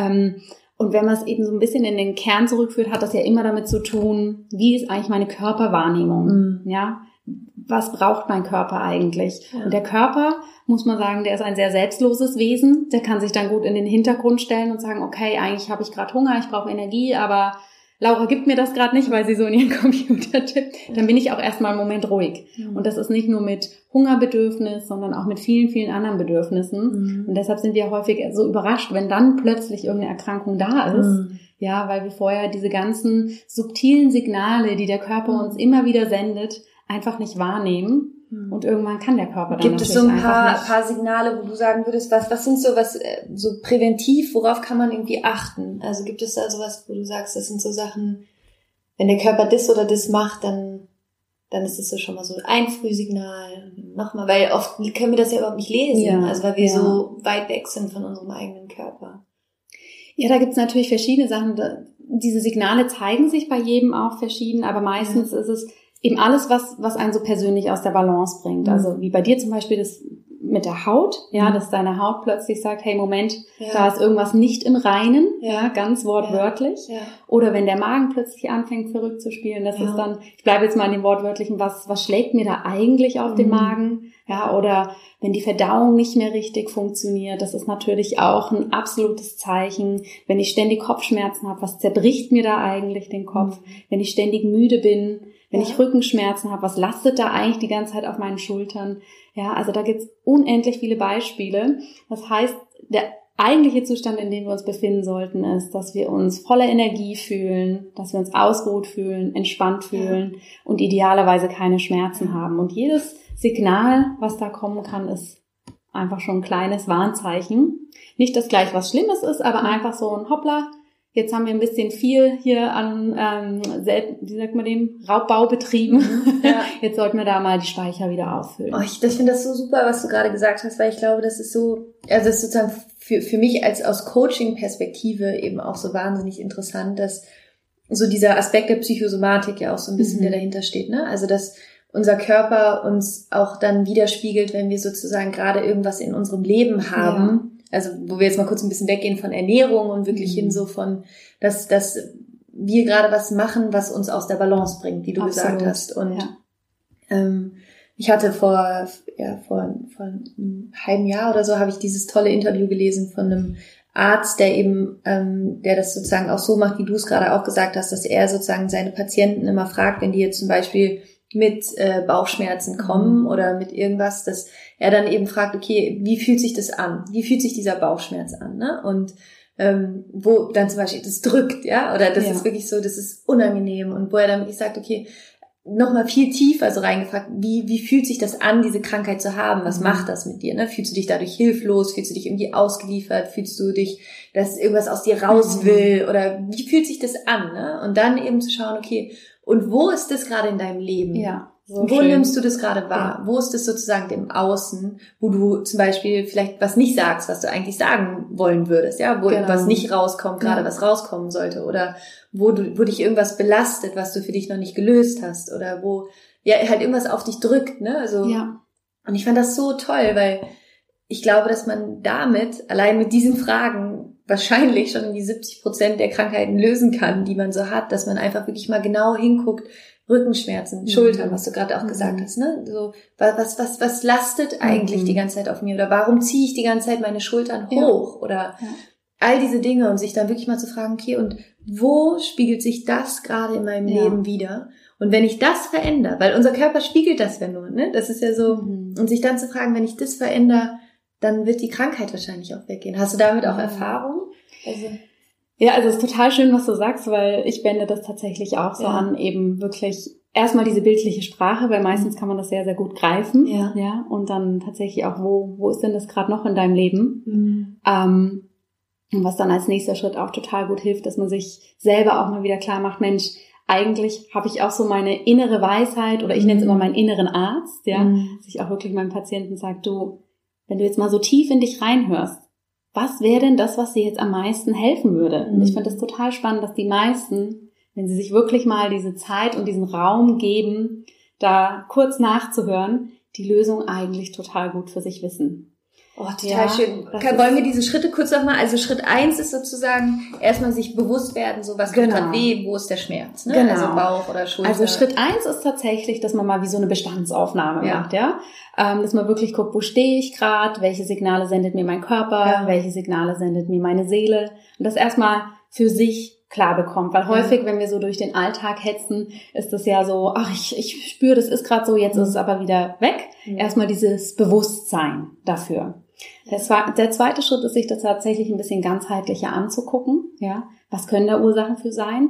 Und wenn man es eben so ein bisschen in den Kern zurückführt, hat das ja immer damit zu tun, wie ist eigentlich meine Körperwahrnehmung, ja? Was braucht mein Körper eigentlich? Und der Körper, muss man sagen, der ist ein sehr selbstloses Wesen. Der kann sich dann gut in den Hintergrund stellen und sagen, okay, eigentlich habe ich gerade Hunger, ich brauche Energie, aber Laura gibt mir das gerade nicht, weil sie so in ihren Computer tippt. Dann bin ich auch erstmal einen Moment ruhig. Und das ist nicht nur mit Hungerbedürfnis, sondern auch mit vielen, vielen anderen Bedürfnissen. Und deshalb sind wir häufig so überrascht, wenn dann plötzlich irgendeine Erkrankung da ist. Ja, weil wir vorher diese ganzen subtilen Signale, die der Körper uns immer wieder sendet, einfach nicht wahrnehmen. Und irgendwann kann der Körper dann Gibt es so ein paar Signale, wo du sagen würdest, was sind so präventiv, worauf kann man irgendwie achten? Also gibt es da sowas, wo du sagst, das sind so Sachen, wenn der Körper das oder das macht, dann ist das so schon mal so ein Frühsignal. Nochmal, weil oft können wir das ja überhaupt nicht lesen, also weil wir so weit weg sind von unserem eigenen Körper. Ja, da gibt's natürlich verschiedene Sachen. Diese Signale zeigen sich bei jedem auch verschieden, aber meistens ist es eben alles, was einen so persönlich aus der Balance bringt. Also wie bei dir zum Beispiel das mit der Haut, dass deine Haut plötzlich sagt, hey, Moment, da ist irgendwas nicht im Reinen, ganz wortwörtlich. Oder wenn der Magen plötzlich anfängt verrückt zu spielen, das ist dann, ich bleibe jetzt mal in dem Wortwörtlichen, was schlägt mir da eigentlich auf den Magen? Ja, oder wenn die Verdauung nicht mehr richtig funktioniert, das ist natürlich auch ein absolutes Zeichen. Wenn ich ständig Kopfschmerzen habe, was zerbricht mir da eigentlich den Kopf? Wenn ich ständig müde bin, wenn ich Rückenschmerzen habe, was lastet da eigentlich die ganze Zeit auf meinen Schultern? Ja, also da gibt's unendlich viele Beispiele. Das heißt, der eigentliche Zustand, in dem wir uns befinden sollten, ist, dass wir uns voller Energie fühlen, dass wir uns ausgeruht fühlen, entspannt fühlen und idealerweise keine Schmerzen haben. Und jedes Signal, was da kommen kann, ist einfach schon ein kleines Warnzeichen. Nicht, dass gleich was Schlimmes ist, aber einfach so ein Hoppla. Jetzt haben wir ein bisschen viel hier an, wie sagt man dem, Raubbau betrieben. Jetzt sollten wir da mal die Speicher wieder auffüllen. Ich finde das so super, was du gerade gesagt hast, weil ich glaube, das ist so, also das ist sozusagen für mich als aus Coaching-Perspektive eben auch so wahnsinnig interessant, dass so dieser Aspekt der Psychosomatik ja auch so ein bisschen der dahinter steht, ne? Also dass unser Körper uns auch dann widerspiegelt, wenn wir sozusagen gerade irgendwas in unserem Leben haben. Also wo wir jetzt mal kurz ein bisschen weggehen von Ernährung und wirklich hin so von, dass wir gerade was machen, was uns aus der Balance bringt, wie du gesagt hast. Und ich hatte vor einem halben Jahr oder so habe ich dieses tolle Interview gelesen von einem Arzt, der eben, der das sozusagen auch so macht, wie du es gerade auch gesagt hast, dass er sozusagen seine Patienten immer fragt, wenn die jetzt zum Beispiel mit Bauchschmerzen kommen oder mit irgendwas, dass er dann eben fragt, okay, wie fühlt sich das an? Wie fühlt sich dieser Bauchschmerz an? Ne? Und wo dann zum Beispiel das drückt, ja, oder das ist wirklich so, das ist unangenehm und wo er dann wirklich sagt, okay, nochmal viel tiefer so reingefragt, wie fühlt sich das an, diese Krankheit zu haben? Was macht das mit dir? Ne? Fühlst du dich dadurch hilflos? Fühlst du dich irgendwie ausgeliefert? Fühlst du dich, dass irgendwas aus dir raus will? Oder wie fühlt sich das an? Ne? Und dann eben zu schauen, okay, und wo ist das gerade in deinem Leben? Ja. So wo schön. nimmst du das gerade wahr? Wo ist das sozusagen im Außen, wo du zum Beispiel vielleicht was nicht sagst, was du eigentlich sagen wollen würdest, ja, wo irgendwas nicht rauskommt, gerade was rauskommen sollte, oder wo dich irgendwas belastet, was du für dich noch nicht gelöst hast, oder wo halt irgendwas auf dich drückt, ne? Also und ich fand das so toll, weil ich glaube, dass man damit allein mit diesen Fragen wahrscheinlich schon die 70% der Krankheiten lösen kann, die man so hat, dass man einfach wirklich mal genau hinguckt. Rückenschmerzen, Schultern, was du gerade auch gesagt hast, ne? So, was lastet eigentlich die ganze Zeit auf mir? Oder warum ziehe ich die ganze Zeit meine Schultern hoch? Oder all diese Dinge und sich dann wirklich mal zu fragen, okay, und wo spiegelt sich das gerade in meinem Leben wieder? Und wenn ich das verändere, weil unser Körper spiegelt das ja nur, ne? Das ist ja so, und sich dann zu fragen, wenn ich das verändere, dann wird die Krankheit wahrscheinlich auch weggehen. Hast du damit auch Erfahrung? Ja, also es ist total schön, was du sagst, weil ich wende das tatsächlich auch so an, eben wirklich erstmal diese bildliche Sprache, weil meistens kann man das sehr, sehr gut greifen. Ja, und dann tatsächlich auch, wo ist denn das gerade noch in deinem Leben? Und was dann als nächster Schritt auch total gut hilft, dass man sich selber auch mal wieder klar macht, Mensch, eigentlich habe ich auch so meine innere Weisheit, oder ich nenne es immer meinen inneren Arzt, dass ich auch wirklich meinen Patienten sage, du, wenn du jetzt mal so tief in dich reinhörst, was wäre denn das, was dir jetzt am meisten helfen würde? Und ich finde das total spannend, dass die meisten, wenn sie sich wirklich mal diese Zeit und diesen Raum geben, da kurz nachzuhören, die Lösung eigentlich total gut für sich wissen. Oh, total schön. Wollen wir diese Schritte kurz nochmal, also Schritt 1 ist sozusagen erstmal sich bewusst werden, so was tut gerade weh, wo ist der Schmerz, ne? Genau. Also Bauch oder Schulter. Also Schritt 1 ist tatsächlich, dass man mal wie so eine Bestandsaufnahme macht, ja. Dass man wirklich guckt, wo stehe ich gerade, welche Signale sendet mir mein Körper, welche Signale sendet mir meine Seele und das erstmal für sich klar bekommt, weil häufig, wenn wir so durch den Alltag hetzen, ist das ja so, ach, ich spüre, das ist gerade so, jetzt ist es aber wieder weg. Erstmal dieses Bewusstsein dafür. Der zweite Schritt ist, sich das tatsächlich ein bisschen ganzheitlicher anzugucken. Ja, was können da Ursachen für sein?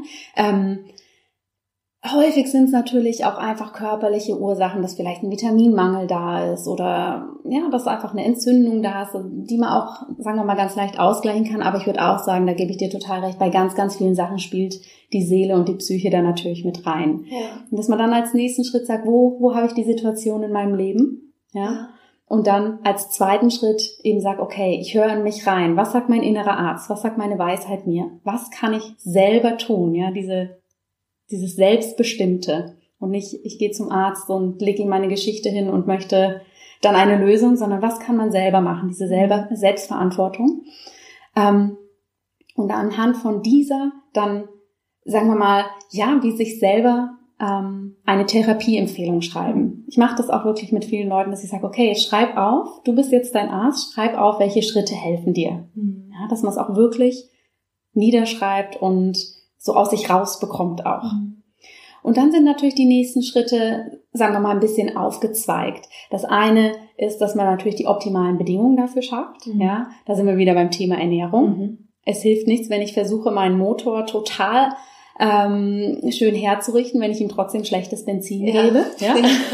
Häufig sind es natürlich auch einfach körperliche Ursachen, dass vielleicht ein Vitaminmangel da ist oder ja, dass einfach eine Entzündung da ist, die man auch, sagen wir mal, ganz leicht ausgleichen kann. Aber ich würde auch sagen, da gebe ich dir total recht, bei ganz, ganz vielen Sachen spielt die Seele und die Psyche da natürlich mit rein. Ja. Und dass man dann als nächsten Schritt sagt, wo habe ich die Situation in meinem Leben? Ja. Und dann als zweiten Schritt eben sagt, okay, ich höre in mich rein. Was sagt mein innerer Arzt? Was sagt meine Weisheit mir? Was kann ich selber tun? Ja, dieses Selbstbestimmte. Und nicht, ich gehe zum Arzt und lege ihm meine Geschichte hin und möchte dann eine Lösung, sondern was kann man selber machen? Diese Selbstverantwortung. Und anhand von dieser dann, sagen wir mal, ja, wie sich selber eine Therapieempfehlung schreiben. Ich mache das auch wirklich mit vielen Leuten, dass ich sage, okay, schreib auf, du bist jetzt dein Arzt, schreib auf, welche Schritte helfen dir. Ja, dass man es auch wirklich niederschreibt und so aus sich rausbekommt auch. Und dann sind natürlich die nächsten Schritte, sagen wir mal, ein bisschen aufgezweigt. Das eine ist, dass man natürlich die optimalen Bedingungen dafür schafft. Ja, da sind wir wieder beim Thema Ernährung. Es hilft nichts, wenn ich versuche, meinen Motor total schön herzurichten, wenn ich ihm trotzdem schlechtes Benzin gebe. Ja.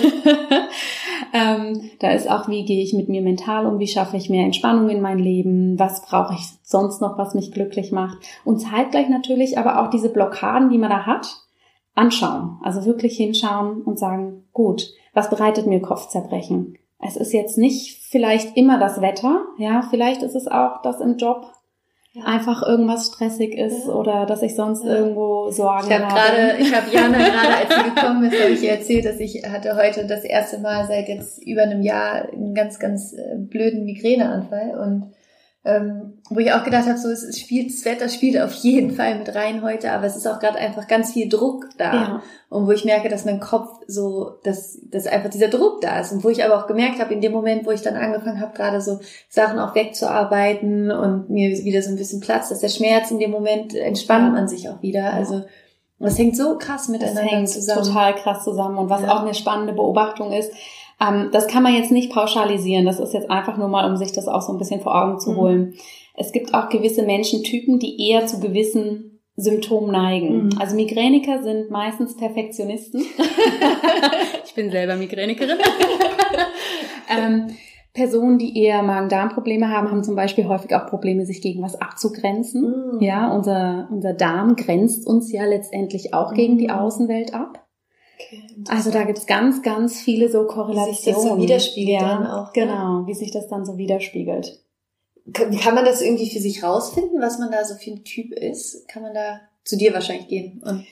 Da ist auch, wie gehe ich mit mir mental um, wie schaffe ich mehr Entspannung in mein Leben, was brauche ich sonst noch, was mich glücklich macht. Und zeitgleich natürlich aber auch diese Blockaden, die man da hat, anschauen. Also wirklich hinschauen und sagen, gut, was bereitet mir Kopfzerbrechen? Es ist jetzt nicht vielleicht immer das Wetter, ja, vielleicht ist es auch das im Job, einfach irgendwas stressig ist oder dass ich sonst irgendwo Sorgen habe. Ich habe Jana gerade, als sie gekommen ist, habe ich ihr erzählt, dass ich hatte heute das erste Mal seit jetzt über einem Jahr einen ganz, ganz blöden Migräneanfall und wo ich auch gedacht habe, so das Wetter spielt auf jeden Fall mit rein heute, aber es ist auch gerade einfach ganz viel Druck da und wo ich merke, dass mein Kopf so, dass einfach dieser Druck da ist und wo ich aber auch gemerkt habe, in dem Moment, wo ich dann angefangen habe, gerade so Sachen auch wegzuarbeiten und mir wieder so ein bisschen Platz, dass der Schmerz in dem Moment entspannt man sich auch wieder, also das hängt so krass miteinander zusammen. Total krass zusammen und was auch eine spannende Beobachtung ist, das kann man jetzt nicht pauschalisieren. Das ist jetzt einfach nur mal, um sich das auch so ein bisschen vor Augen zu holen. Es gibt auch gewisse Menschentypen, die eher zu gewissen Symptomen neigen. Also Migräniker sind meistens Perfektionisten. Ich bin selber Migränikerin. Personen, die eher Magen-Darm-Probleme haben zum Beispiel häufig auch Probleme, sich gegen was abzugrenzen. Ja, unser Darm grenzt uns ja letztendlich auch gegen die Außenwelt ab. Okay, also da gibt's ganz, ganz viele so Korrelationen. Wie sich das so widerspiegelt dann auch. Genau, wie sich das dann so widerspiegelt. Kann man das irgendwie für sich rausfinden, was man da so für ein Typ ist? Kann man da zu dir wahrscheinlich gehen? Und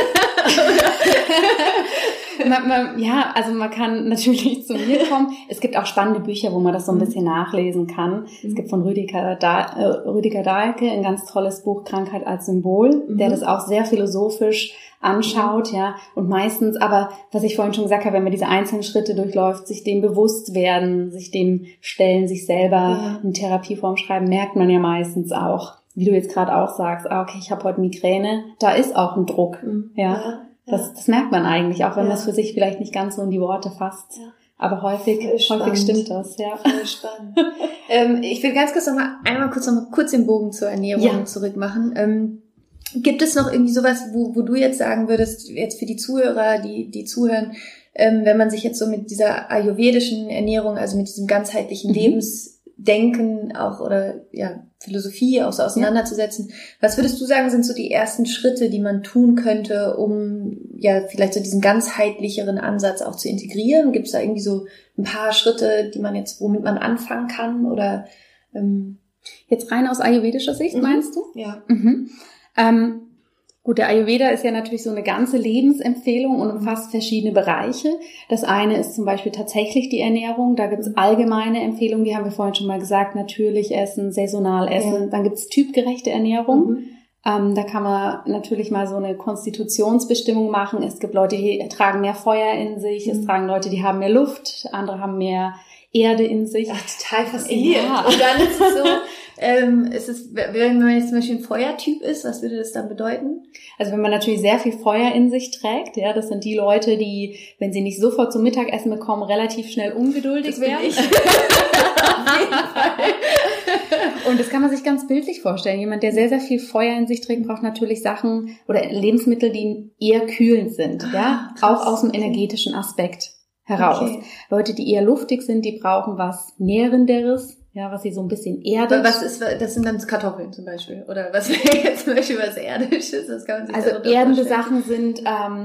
man kann natürlich zu mir kommen. Es gibt auch spannende Bücher, wo man das so ein bisschen nachlesen kann. Es gibt von Rüdiger Dahlke ein ganz tolles Buch, Krankheit als Symbol, der das auch sehr philosophisch anschaut, ja. Und meistens, aber was ich vorhin schon gesagt habe, wenn man diese einzelnen Schritte durchläuft, sich dem bewusst werden, sich dem stellen, sich selber eine Therapieform schreiben, merkt man ja meistens auch, wie du jetzt gerade auch sagst, okay, ich habe heute Migräne, da ist auch ein Druck, ja. Das merkt man eigentlich, auch wenn man es für sich vielleicht nicht ganz so in die Worte fasst. Ja. Aber häufig stimmt das, ja. Voll spannend. Ich will ganz kurz noch mal kurz den Bogen zur Ernährung zurück machen. Gibt es noch irgendwie sowas, wo du jetzt sagen würdest, jetzt für die Zuhörer, die zuhören, wenn man sich jetzt so mit dieser ayurvedischen Ernährung, also mit diesem ganzheitlichen Lebensdenken auch oder Philosophie auch so auseinanderzusetzen, was würdest du sagen, sind so die ersten Schritte, die man tun könnte, um vielleicht so diesen ganzheitlicheren Ansatz auch zu integrieren? Gibt es da irgendwie so ein paar Schritte, womit man anfangen kann oder Jetzt rein aus ayurvedischer Sicht, meinst du? Ja. Gut, der Ayurveda ist ja natürlich so eine ganze Lebensempfehlung und umfasst verschiedene Bereiche. Das eine ist zum Beispiel tatsächlich die Ernährung. Da gibt es allgemeine Empfehlungen, die haben wir vorhin schon mal gesagt, natürlich essen, saisonal essen. Ja. Dann gibt es typgerechte Ernährung. Da kann man natürlich mal so eine Konstitutionsbestimmung machen. Es gibt Leute, die tragen mehr Feuer in sich. Es tragen Leute, die haben mehr Luft. Andere haben mehr Erde in sich. Ach, total faszinierend. Ja. Und dann ist es so, wenn man jetzt zum Beispiel ein Feuertyp ist, was würde das dann bedeuten? Also wenn man natürlich sehr viel Feuer in sich trägt, ja, das sind die Leute, die, wenn sie nicht sofort zum Mittagessen bekommen, relativ schnell ungeduldig werden. Ich. Auf jeden Fall. Und das kann man sich ganz bildlich vorstellen. Jemand, der sehr, sehr viel Feuer in sich trägt, braucht natürlich Sachen oder Lebensmittel, die eher kühlend sind, ja, krass. Auch aus dem energetischen Aspekt heraus. Okay. Leute, die eher luftig sind, die brauchen was Nährenderes, ja, was sie so ein bisschen erdet. Das sind dann Kartoffeln zum Beispiel, oder was wäre jetzt zum Beispiel was Erdisches? Das kann man sich also erdende Sachen sind,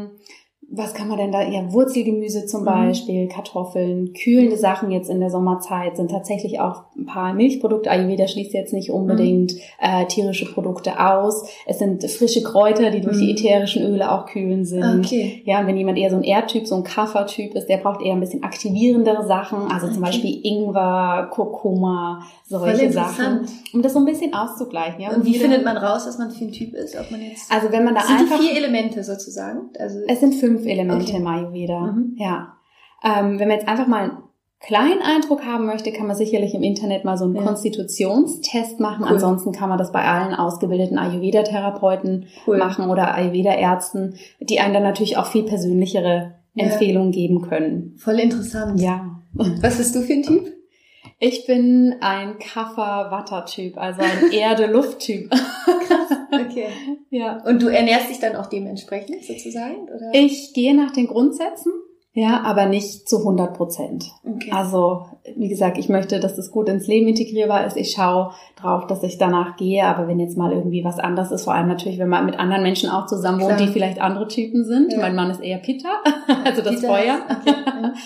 was kann man denn da? Ja, Wurzelgemüse zum Beispiel, Kartoffeln, kühlende Sachen jetzt in der Sommerzeit sind tatsächlich auch ein paar Milchprodukte. Ayurveda schließt jetzt nicht unbedingt tierische Produkte aus. Es sind frische Kräuter, die durch die ätherischen Öle auch kühlend sind. Okay. Ja, und wenn jemand eher so ein Erdtyp, so ein Kapha-Typ ist, der braucht eher ein bisschen aktivierendere Sachen. Also zum Beispiel Ingwer, Kurkuma, solche Sachen. Um das so ein bisschen auszugleichen. Ja. Und wie findet man raus, dass man für ein Typ ist? Ob man jetzt also wenn man da sind einfach... die 4 Elemente sozusagen? Also es sind 5 Elemente im Ayurveda. Ja. Wenn man jetzt einfach mal einen kleinen Eindruck haben möchte, kann man sicherlich im Internet mal so einen Konstitutionstest machen. Cool. Ansonsten kann man das bei allen ausgebildeten Ayurveda-Therapeuten machen oder Ayurveda-Ärzten, die einem dann natürlich auch viel persönlichere Empfehlungen geben können. Voll interessant. Ja. Was bist du für ein Typ? Ich bin ein Kapha-Vata-Typ, also ein Erde-Luft-Typ. Krass, okay. Ja. Und du ernährst dich dann auch dementsprechend sozusagen, oder? Ich gehe nach den Grundsätzen, ja, aber nicht zu 100%. Okay. Also, wie gesagt, ich möchte, dass das gut ins Leben integrierbar ist. Ich schaue drauf, dass ich danach gehe, aber wenn jetzt mal irgendwie was anderes ist, vor allem natürlich, wenn man mit anderen Menschen auch zusammen wohnt, die vielleicht andere Typen sind. Ja. Mein Mann ist eher Pitta, also das Pitta Feuer. Okay. Ja.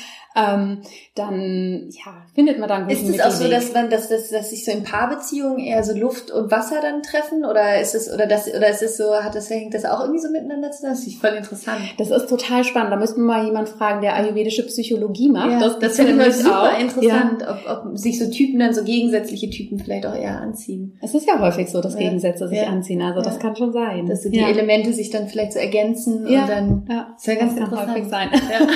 Dann findet man dann einen guten Ist es auch so, dass sich so in Paarbeziehungen eher so Luft und Wasser dann treffen, oder hängt das auch irgendwie so miteinander zusammen? Das ist voll interessant. Das ist total spannend. Da müsste man mal jemand fragen, der ayurvedische Psychologie macht. Ja, das finde ich super interessant, ob sich so Typen dann so gegensätzliche Typen vielleicht auch eher anziehen. Es ist ja häufig so, dass Gegensätze sich anziehen. Also das kann schon sein. Dass so die Elemente sich dann vielleicht so ergänzen und dann das ja ganz interessant. Häufig sein.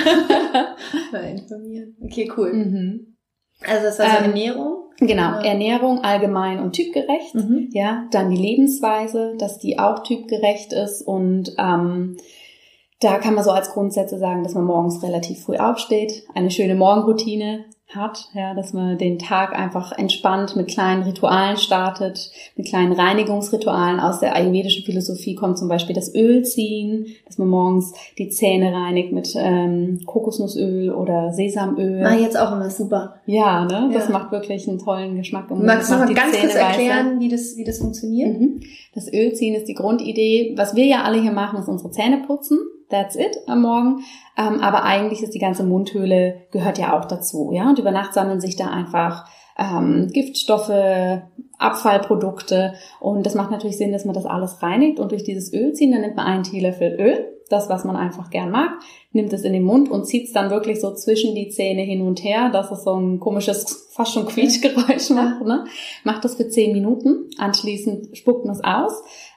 Mal informieren. Okay, cool. Also das war so Ernährung? Genau, Ernährung allgemein und typgerecht. Ja, dann die Lebensweise, dass die auch typgerecht ist und da kann man so als Grundsätze sagen, dass man morgens relativ früh aufsteht, eine schöne Morgenroutine hat, ja, dass man den Tag einfach entspannt mit kleinen Ritualen startet, mit kleinen Reinigungsritualen. Aus der ayurvedischen Philosophie kommt zum Beispiel das Ölziehen, dass man morgens die Zähne reinigt mit Kokosnussöl oder Sesamöl. Mach ich jetzt auch immer super. Ja, ne, das macht wirklich einen tollen Geschmack. Magst du mal ganz kurz erklären, wie das funktioniert? Das Ölziehen ist die Grundidee. Was wir ja alle hier machen, ist unsere Zähne putzen. That's it am Morgen. Aber eigentlich ist die ganze Mundhöhle, gehört ja auch dazu. Ja? Und über Nacht sammeln sich da einfach Giftstoffe, Abfallprodukte. Und das macht natürlich Sinn, dass man das alles reinigt. Und durch dieses Ölziehen, dann nimmt man einen Teelöffel Öl, das, was man einfach gern mag, nimmt es in den Mund und zieht es dann wirklich so zwischen die Zähne hin und her, dass es so ein komisches, fast schon Quietschgeräusch macht. Ne? Macht das für 10 Minuten. Anschließend spuckt man es aus.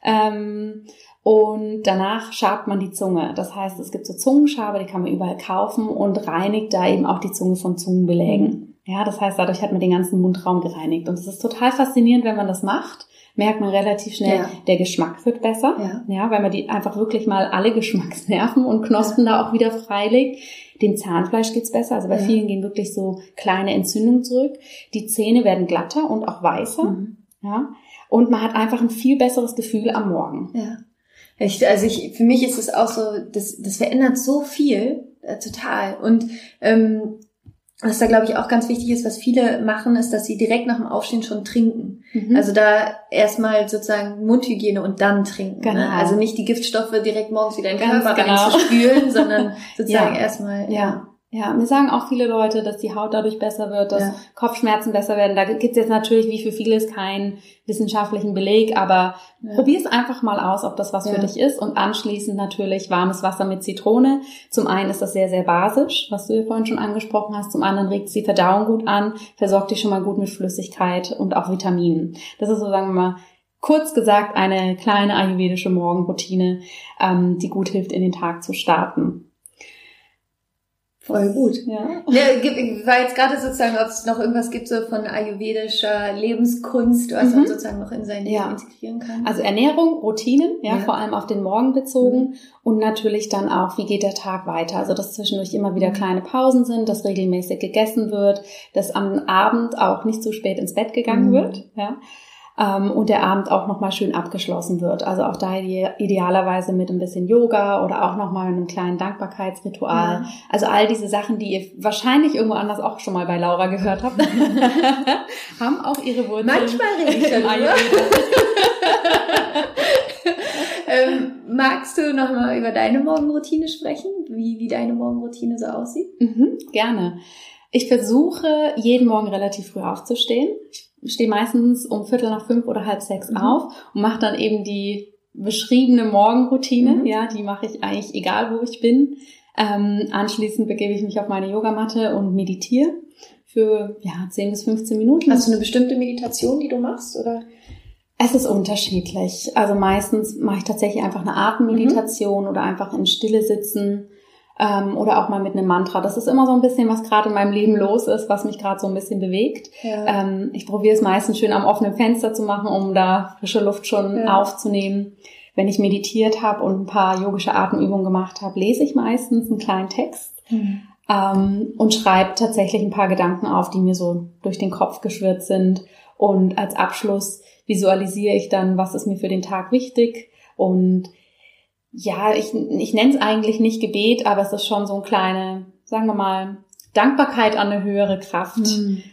Und danach schabt man die Zunge. Das heißt, es gibt so Zungenschaber, die kann man überall kaufen und reinigt da eben auch die Zunge von Zungenbelägen. Ja, das heißt, dadurch hat man den ganzen Mundraum gereinigt. Und es ist total faszinierend, wenn man das macht. Merkt man relativ schnell, der Geschmack wird besser. Ja, weil man die einfach wirklich mal alle Geschmacksnerven und Knospen da auch wieder freilegt. Dem Zahnfleisch geht's besser. Also bei vielen gehen wirklich so kleine Entzündungen zurück. Die Zähne werden glatter und auch weißer. Ja, und man hat einfach ein viel besseres Gefühl am Morgen. Ja. Für mich ist es auch so, das verändert so viel, total. Und was da, glaube ich, auch ganz wichtig ist, was viele machen, ist, dass sie direkt nach dem Aufstehen schon trinken. Also da erstmal sozusagen Mundhygiene und dann trinken. Genau. Ne? Also nicht die Giftstoffe direkt morgens wieder in den Körper reinzuspülen, sondern sozusagen erstmal, Ja, mir sagen auch viele Leute, dass die Haut dadurch besser wird, dass Kopfschmerzen besser werden. Da gibt's jetzt natürlich wie für vieles keinen wissenschaftlichen Beleg, aber probier es einfach mal aus, ob das was für dich ist. Und anschließend natürlich warmes Wasser mit Zitrone. Zum einen ist das sehr, sehr basisch, was du ja vorhin schon angesprochen hast. Zum anderen regt es die Verdauung gut an, versorgt dich schon mal gut mit Flüssigkeit und auch Vitaminen. Das ist so, sagen wir mal, kurz gesagt eine kleine ayurvedische Morgenroutine, die gut hilft, in den Tag zu starten. Voll gut. Ja. War jetzt gerade sozusagen, ob es noch irgendwas gibt so von ayurvedischer Lebenskunst, was man sozusagen noch in sein Leben integrieren kann. Also Ernährung, Routinen, vor allem auf den Morgen bezogen und natürlich dann auch, wie geht der Tag weiter. Also dass zwischendurch immer wieder kleine Pausen sind, dass regelmäßig gegessen wird, dass am Abend auch nicht zu spät ins Bett gegangen wird, und der Abend auch nochmal schön abgeschlossen wird. Also auch da idealerweise mit ein bisschen Yoga oder auch nochmal einem kleinen Dankbarkeitsritual. Ja. Also all diese Sachen, die ihr wahrscheinlich irgendwo anders auch schon mal bei Laura gehört habt, haben auch ihre Wurzeln. Manchmal rede ich darüber. Magst du nochmal über deine Morgenroutine sprechen? Wie deine Morgenroutine so aussieht? Gerne. Ich versuche, jeden Morgen relativ früh aufzustehen. Ich stehe meistens um 4:45 oder 5:30 auf und mache dann eben die beschriebene Morgenroutine. Ja, die mache ich eigentlich egal, wo ich bin. Anschließend begebe ich mich auf meine Yogamatte und meditiere für 10 bis 15 Minuten. Hast du eine bestimmte Meditation, die du machst, oder? Es ist unterschiedlich. Also meistens mache ich tatsächlich einfach eine Atemmeditation oder einfach in Stille sitzen. Oder auch mal mit einem Mantra. Das ist immer so ein bisschen, was gerade in meinem Leben los ist, was mich gerade so ein bisschen bewegt. Ja. Ich probiere es meistens schön am offenen Fenster zu machen, um da frische Luft schon aufzunehmen. Wenn ich meditiert habe und ein paar yogische Atemübungen gemacht habe, lese ich meistens einen kleinen Text und schreibe tatsächlich ein paar Gedanken auf, die mir so durch den Kopf geschwirrt sind. Und als Abschluss visualisiere ich dann, was ist mir für den Tag wichtig. Und ja, ich nenne es eigentlich nicht Gebet, aber es ist schon so eine kleine, sagen wir mal, Dankbarkeit an eine höhere Kraft.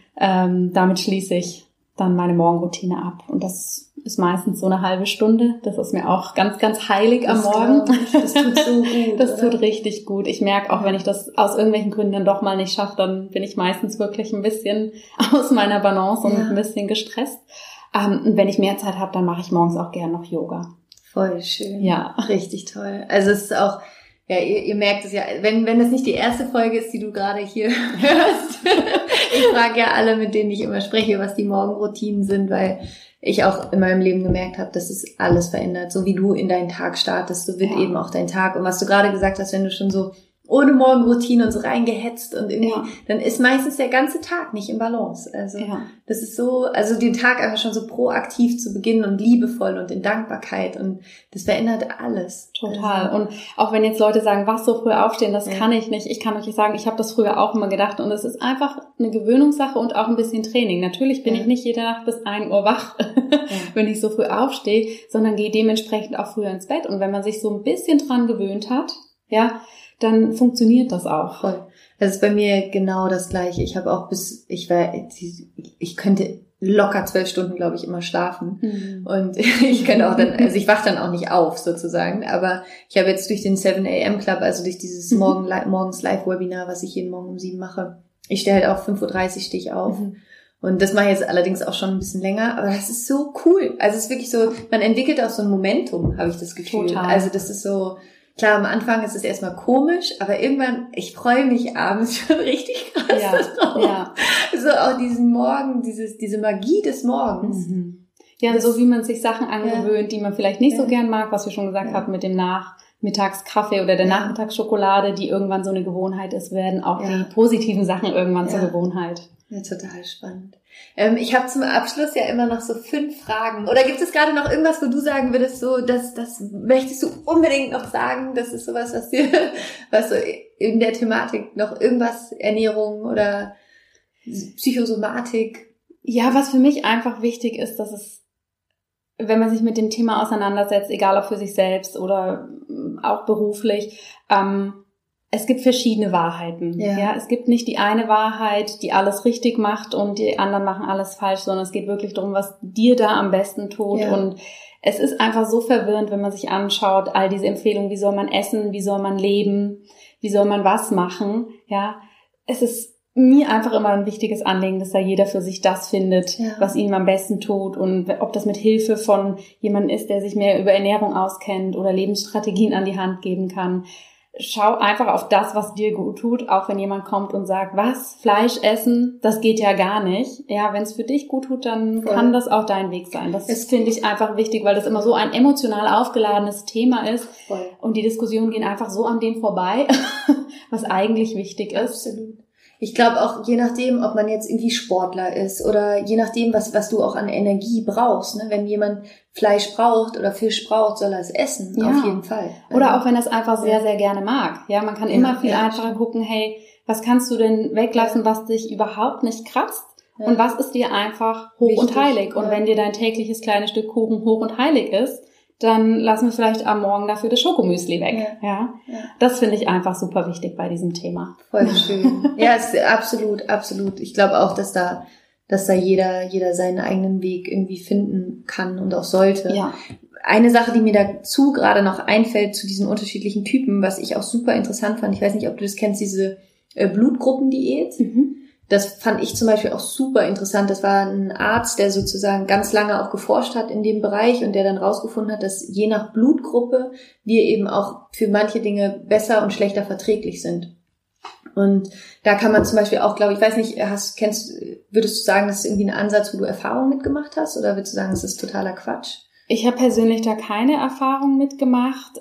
Damit schließe ich dann meine Morgenroutine ab. Und das ist meistens so eine halbe Stunde. Das ist mir auch ganz, ganz heilig am Morgen. Das tut so gut. Das tut richtig gut. Ich merke auch, wenn ich das aus irgendwelchen Gründen dann doch mal nicht schaffe, dann bin ich meistens wirklich ein bisschen aus meiner Balance und ein bisschen gestresst. Und wenn ich mehr Zeit habe, dann mache ich morgens auch gern noch Yoga. Voll schön. Ja. Richtig toll. Also es ist auch, ihr merkt es ja, wenn das nicht die erste Folge ist, die du gerade hier hörst. Ich frage ja alle, mit denen ich immer spreche, was die Morgenroutinen sind, weil ich auch in meinem Leben gemerkt habe, dass es alles verändert. So wie du in deinen Tag startest, so wird eben auch dein Tag. Und was du gerade gesagt hast, wenn du schon so ohne Morgenroutine und so reingehetzt und irgendwie, dann ist meistens der ganze Tag nicht im Balance. Also das ist so, also den Tag einfach schon so proaktiv zu beginnen und liebevoll und in Dankbarkeit und das verändert alles. Total. Also, und auch wenn jetzt Leute sagen, was so früh aufstehen, das kann ich nicht. Ich kann euch sagen, ich habe das früher auch immer gedacht und es ist einfach eine Gewöhnungssache und auch ein bisschen Training. Natürlich bin ich nicht jede Nacht bis 1 Uhr wach, wenn ich so früh aufstehe, sondern gehe dementsprechend auch früher ins Bett. Und wenn man sich so ein bisschen dran gewöhnt hat, dann funktioniert das auch. Voll. Das ist bei mir genau das Gleiche. Ich habe auch ich könnte locker 12 Stunden, glaube ich, immer schlafen. Und ich könnte auch dann, also ich wache dann auch nicht auf sozusagen, aber ich habe jetzt durch den 7 AM Club, also durch dieses morgens Live-Webinar, was ich jeden Morgen um 7 mache, ich stehe halt auch 5:30 Uhr stehe ich auf. Und das mache ich jetzt allerdings auch schon ein bisschen länger, aber das ist so cool. Also es ist wirklich so, man entwickelt auch so ein Momentum, habe ich das Gefühl. Total. Also das ist so, klar, am Anfang ist es erstmal komisch, aber irgendwann, ich freue mich abends schon richtig krass drauf. Ja. So auch diesen Morgen, diese Magie des Morgens. Ja, so wie man sich Sachen angewöhnt, die man vielleicht nicht so gern mag, was wir schon gesagt haben mit dem Nachmittagskaffee oder der Nachmittagsschokolade, die irgendwann so eine Gewohnheit ist, werden auch die positiven Sachen irgendwann zur Gewohnheit. Ja, total spannend. Ich habe zum Abschluss ja immer noch so 5 Fragen. Oder gibt es gerade noch irgendwas, wo du sagen würdest, so, das möchtest du unbedingt noch sagen? Das ist sowas, was so in der Thematik noch irgendwas, Ernährung oder Psychosomatik? Ja, was für mich einfach wichtig ist, dass es, wenn man sich mit dem Thema auseinandersetzt, egal ob für sich selbst oder auch beruflich, es gibt verschiedene Wahrheiten. Ja, es gibt nicht die eine Wahrheit, die alles richtig macht und die anderen machen alles falsch, sondern es geht wirklich darum, was dir da am besten tut. Ja. Und es ist einfach so verwirrend, wenn man sich anschaut, all diese Empfehlungen, wie soll man essen, wie soll man leben, wie soll man was machen, ja. es ist mir einfach immer ein wichtiges Anliegen, dass da jeder für sich das findet, was ihm am besten tut. Und ob das mit Hilfe von jemandem ist, der sich mehr über Ernährung auskennt oder Lebensstrategien an die Hand geben kann. Schau einfach auf das, was dir gut tut, auch wenn jemand kommt und sagt, was, Fleisch essen, das geht ja gar nicht. Ja, wenn es für dich gut tut, dann kann das auch dein Weg sein. Das finde ich einfach wichtig, weil das immer so ein emotional aufgeladenes Thema ist. Voll. Und die Diskussionen gehen einfach so an dem vorbei, was eigentlich wichtig ist. Absolut. Ich glaube auch, je nachdem, ob man jetzt irgendwie Sportler ist oder je nachdem, was du auch an Energie brauchst. Ne? Wenn jemand Fleisch braucht oder Fisch braucht, soll er es essen, auf jeden Fall. Oder auch wenn er es einfach sehr, sehr gerne mag. Ja, man kann immer viel einfacher gucken, hey, was kannst du denn weglassen, was dich überhaupt nicht kratzt? Und was ist dir einfach hoch und heilig? Und wenn dir dein tägliches kleines Stück Kuchen hoch und heilig ist, dann lassen wir vielleicht am Morgen dafür das Schokomüsli weg. Ja. Das finde ich einfach super wichtig bei diesem Thema. Voll schön. Ja, es ist absolut, absolut. Ich glaube auch, dass da jeder seinen eigenen Weg irgendwie finden kann und auch sollte. Ja. Eine Sache, die mir dazu gerade noch einfällt zu diesen unterschiedlichen Typen, was ich auch super interessant fand, ich weiß nicht, ob du das kennst, diese Blutgruppendiät. Das fand ich zum Beispiel auch super interessant. Das war ein Arzt, der sozusagen ganz lange auch geforscht hat in dem Bereich und der dann rausgefunden hat, dass je nach Blutgruppe wir eben auch für manche Dinge besser und schlechter verträglich sind. Und da kann man zum Beispiel auch, glaube ich, weiß nicht, würdest du sagen, das ist irgendwie ein Ansatz, wo du Erfahrung mitgemacht hast, oder würdest du sagen, das ist totaler Quatsch? Ich habe persönlich da keine Erfahrung mitgemacht.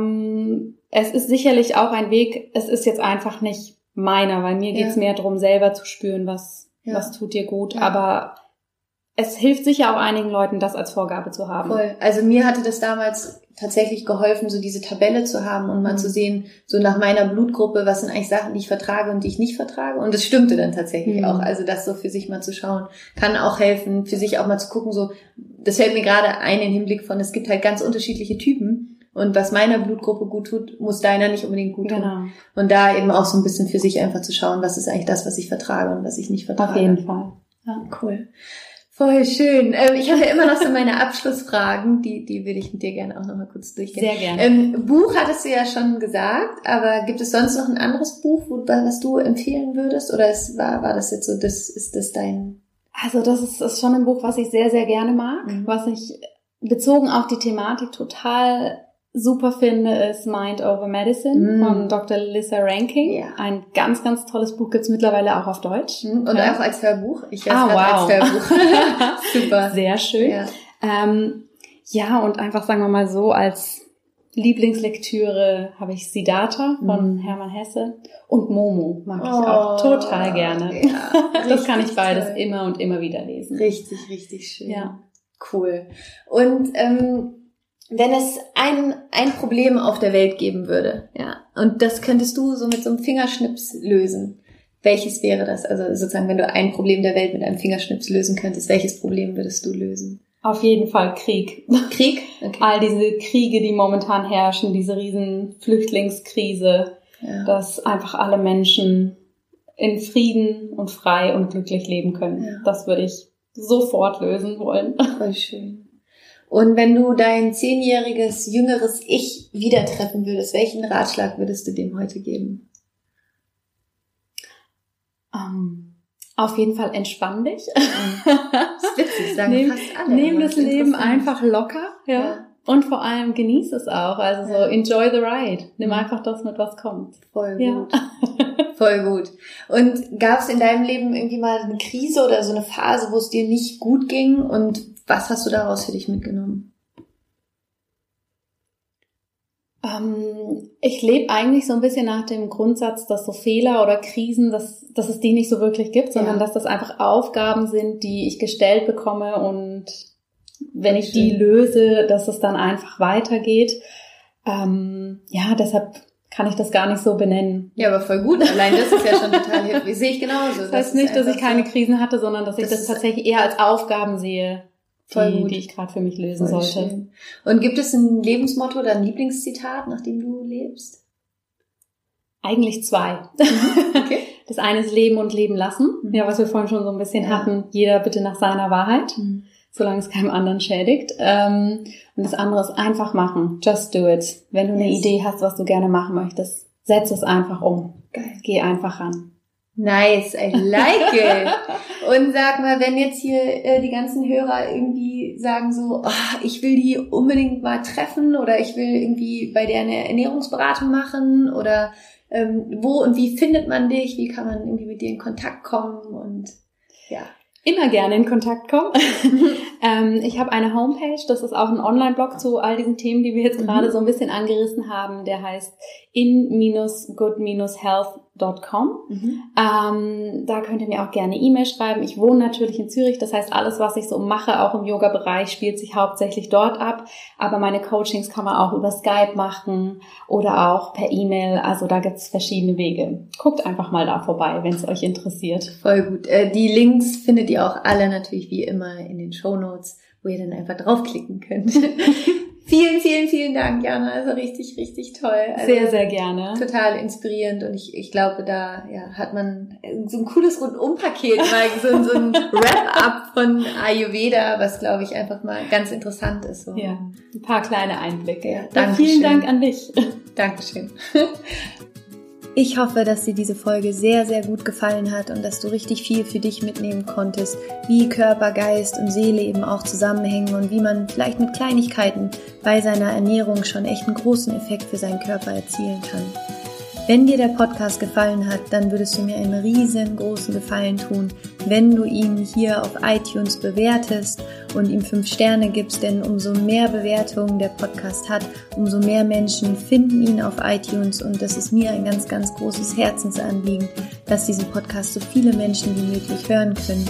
Es ist sicherlich auch ein Weg, es ist jetzt einfach nicht meiner, weil mir geht's mehr darum, selber zu spüren, was tut dir gut. Aber es hilft sicher auch einigen Leuten, das als Vorgabe zu haben. Voll. Also mir hatte das damals tatsächlich geholfen, so diese Tabelle zu haben und mal zu sehen, so nach meiner Blutgruppe, was sind eigentlich Sachen, die ich vertrage und die ich nicht vertrage. Und das stimmte dann tatsächlich auch. Also das so für sich mal zu schauen, kann auch helfen, für sich auch mal zu gucken, so, das fällt mir gerade ein im Hinblick von, es gibt halt ganz unterschiedliche Typen. Und was meiner Blutgruppe gut tut, muss deiner nicht unbedingt gut tun. Und da eben auch so ein bisschen für sich einfach zu schauen, was ist eigentlich das, was ich vertrage und was ich nicht vertrage. Auf jeden Fall. Ja, cool. Voll schön. Ich habe ja immer noch so meine Abschlussfragen, die würde ich mit dir gerne auch noch mal kurz durchgehen. Sehr gerne. Buch hattest du ja schon gesagt, aber gibt es sonst noch ein anderes Buch, was du empfehlen würdest? Oder war das jetzt so, ist das dein... Also das ist schon ein Buch, was ich sehr, sehr gerne mag, was ich bezogen auf die Thematik total super finde, ist Mind Over Medicine von Dr. Lissa Rankin. Ja. Ein ganz, ganz tolles Buch, gibt's mittlerweile auch auf Deutsch. Und auch als Hörbuch. Ich höre es als Hörbuch. Super. Sehr schön. Ja. Und einfach, sagen wir mal so, als Lieblingslektüre habe ich Siddhartha von Hermann Hesse und Momo mag ich auch total gerne. Ja, das kann ich beides immer und immer wieder lesen. Richtig, richtig schön. Ja. Cool. Und wenn es ein Problem auf der Welt geben würde, und das könntest du so mit so einem Fingerschnips lösen, welches wäre das? Also sozusagen, wenn du ein Problem der Welt mit einem Fingerschnips lösen könntest, welches Problem würdest du lösen? Auf jeden Fall Krieg. Krieg? Okay. All diese Kriege, die momentan herrschen, diese riesen Flüchtlingskrise, dass einfach alle Menschen in Frieden und frei und glücklich leben können. Ja. Das würde ich sofort lösen wollen. Voll schön. Und wenn du dein 10-jähriges, jüngeres Ich wieder treffen würdest, welchen Ratschlag würdest du dem heute geben? Auf jeden Fall entspann dich. Das ist witzig, sagen fast alle. Nimm das Leben einfach locker, und vor allem genieß es auch. Also so enjoy the ride. Nimm einfach das mit, was kommt. Voll gut. Voll gut. Und gab es in deinem Leben irgendwie mal eine Krise oder so eine Phase, wo es dir nicht gut ging? Und was hast du daraus für dich mitgenommen? Ich lebe eigentlich so ein bisschen nach dem Grundsatz, dass so Fehler oder Krisen, dass es die nicht so wirklich gibt, sondern dass das einfach Aufgaben sind, die ich gestellt bekomme und wenn ich die löse, dass es dann einfach weitergeht. Deshalb kann ich das gar nicht so benennen. Ja, aber voll gut. Allein das ist ja schon total hilfreich. Sehe ich genauso. Das heißt nicht, dass ich keine Krisen hatte, sondern dass ich das tatsächlich eher als Aufgaben sehe, die ich gerade für mich lösen sollte. Schön. Und gibt es ein Lebensmotto oder ein Lieblingszitat, nach dem du lebst? Eigentlich 2. Okay. Das eine ist Leben und Leben lassen. Ja, was wir vorhin schon so ein bisschen hatten. Jeder bitte nach seiner Wahrheit. Solange es keinem anderen schädigt. Und das andere ist einfach machen. Just do it. Wenn du eine Idee hast, was du gerne machen möchtest, setz es einfach um. Geil. Geh einfach ran. Nice, I like it. Und sag mal, wenn jetzt hier die ganzen Hörer irgendwie sagen so, ich will die unbedingt mal treffen oder ich will irgendwie bei der eine Ernährungsberatung machen oder wo und wie findet man dich? Wie kann man irgendwie mit dir in Kontakt kommen? Und ja. Immer gerne in Kontakt kommen. Ich habe eine Homepage, das ist auch ein Online-Blog zu all diesen Themen, die wir jetzt gerade so ein bisschen angerissen haben. Der heißt in-good-health.com. Da könnt ihr mir auch gerne E-Mail schreiben. Ich wohne natürlich in Zürich, das heißt, alles, was ich so mache, auch im Yoga-Bereich, spielt sich hauptsächlich dort ab. Aber meine Coachings kann man auch über Skype machen oder auch per E-Mail. Also da gibt's verschiedene Wege. Guckt einfach mal da vorbei, wenn es euch interessiert. Voll gut. Die Links findet ihr auch alle natürlich wie immer in den Shownotes, wo ihr dann einfach draufklicken könnt. Vielen, vielen, vielen Dank, Jana. Also richtig, richtig toll. Also sehr, sehr gerne. Total inspirierend und ich glaube, da hat man so ein cooles Rundumpaket, mal so ein Wrap-up von Ayurveda, was glaube ich einfach mal ganz interessant ist. So. Ja, ein paar kleine Einblicke. Ja, dann vielen Dank an dich. Dankeschön. Ich hoffe, dass dir diese Folge sehr, sehr gut gefallen hat und dass du richtig viel für dich mitnehmen konntest, wie Körper, Geist und Seele eben auch zusammenhängen und wie man vielleicht mit Kleinigkeiten bei seiner Ernährung schon echt einen großen Effekt für seinen Körper erzielen kann. Wenn dir der Podcast gefallen hat, dann würdest du mir einen riesengroßen Gefallen tun, wenn du ihn hier auf iTunes bewertest und ihm 5 Sterne gibst, denn umso mehr Bewertungen der Podcast hat, umso mehr Menschen finden ihn auf iTunes und das ist mir ein ganz, ganz großes Herzensanliegen, dass diesen Podcast so viele Menschen wie möglich hören können.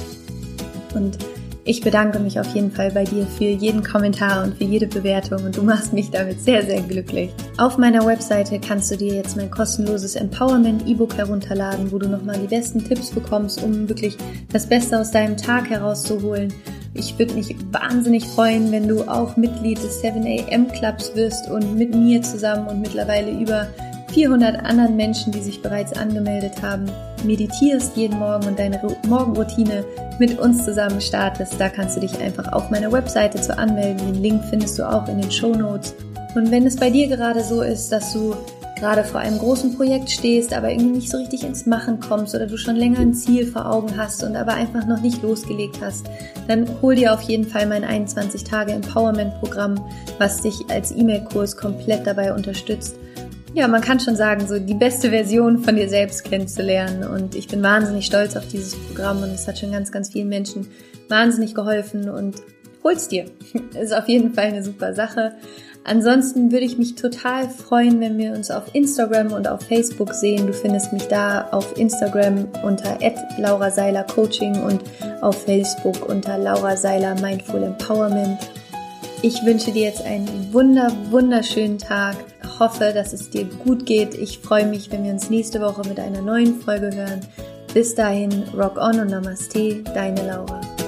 Und ich bedanke mich auf jeden Fall bei dir für jeden Kommentar und für jede Bewertung und du machst mich damit sehr, sehr glücklich. Auf meiner Webseite kannst du dir jetzt mein kostenloses Empowerment-E-Book herunterladen, wo du nochmal die besten Tipps bekommst, um wirklich das Beste aus deinem Tag herauszuholen. Ich würde mich wahnsinnig freuen, wenn du auch Mitglied des 7 AM Clubs wirst und mit mir zusammen und mittlerweile über 400 anderen Menschen, die sich bereits angemeldet haben, meditierst jeden Morgen und deine Morgenroutine mit uns zusammen startest. Da kannst du dich einfach auf meiner Webseite zu anmelden. Den Link findest du auch in den Shownotes. Und wenn es bei dir gerade so ist, dass du gerade vor einem großen Projekt stehst, aber irgendwie nicht so richtig ins Machen kommst oder du schon länger ein Ziel vor Augen hast und aber einfach noch nicht losgelegt hast, dann hol dir auf jeden Fall mein 21-Tage-Empowerment-Programm, was dich als E-Mail-Kurs komplett dabei unterstützt, ja, man kann schon sagen, so die beste Version von dir selbst kennenzulernen und ich bin wahnsinnig stolz auf dieses Programm und es hat schon ganz, ganz vielen Menschen wahnsinnig geholfen und hol's dir. Ist auf jeden Fall eine super Sache. Ansonsten würde ich mich total freuen, wenn wir uns auf Instagram und auf Facebook sehen. Du findest mich da auf Instagram unter @LauraSeilerCoaching und auf Facebook unter Laura Seiler Mindful Empowerment. Ich wünsche dir jetzt einen wunderschönen Tag. Ich hoffe, dass es dir gut geht. Ich freue mich, wenn wir uns nächste Woche mit einer neuen Folge hören. Bis dahin, rock on und Namaste, deine Laura.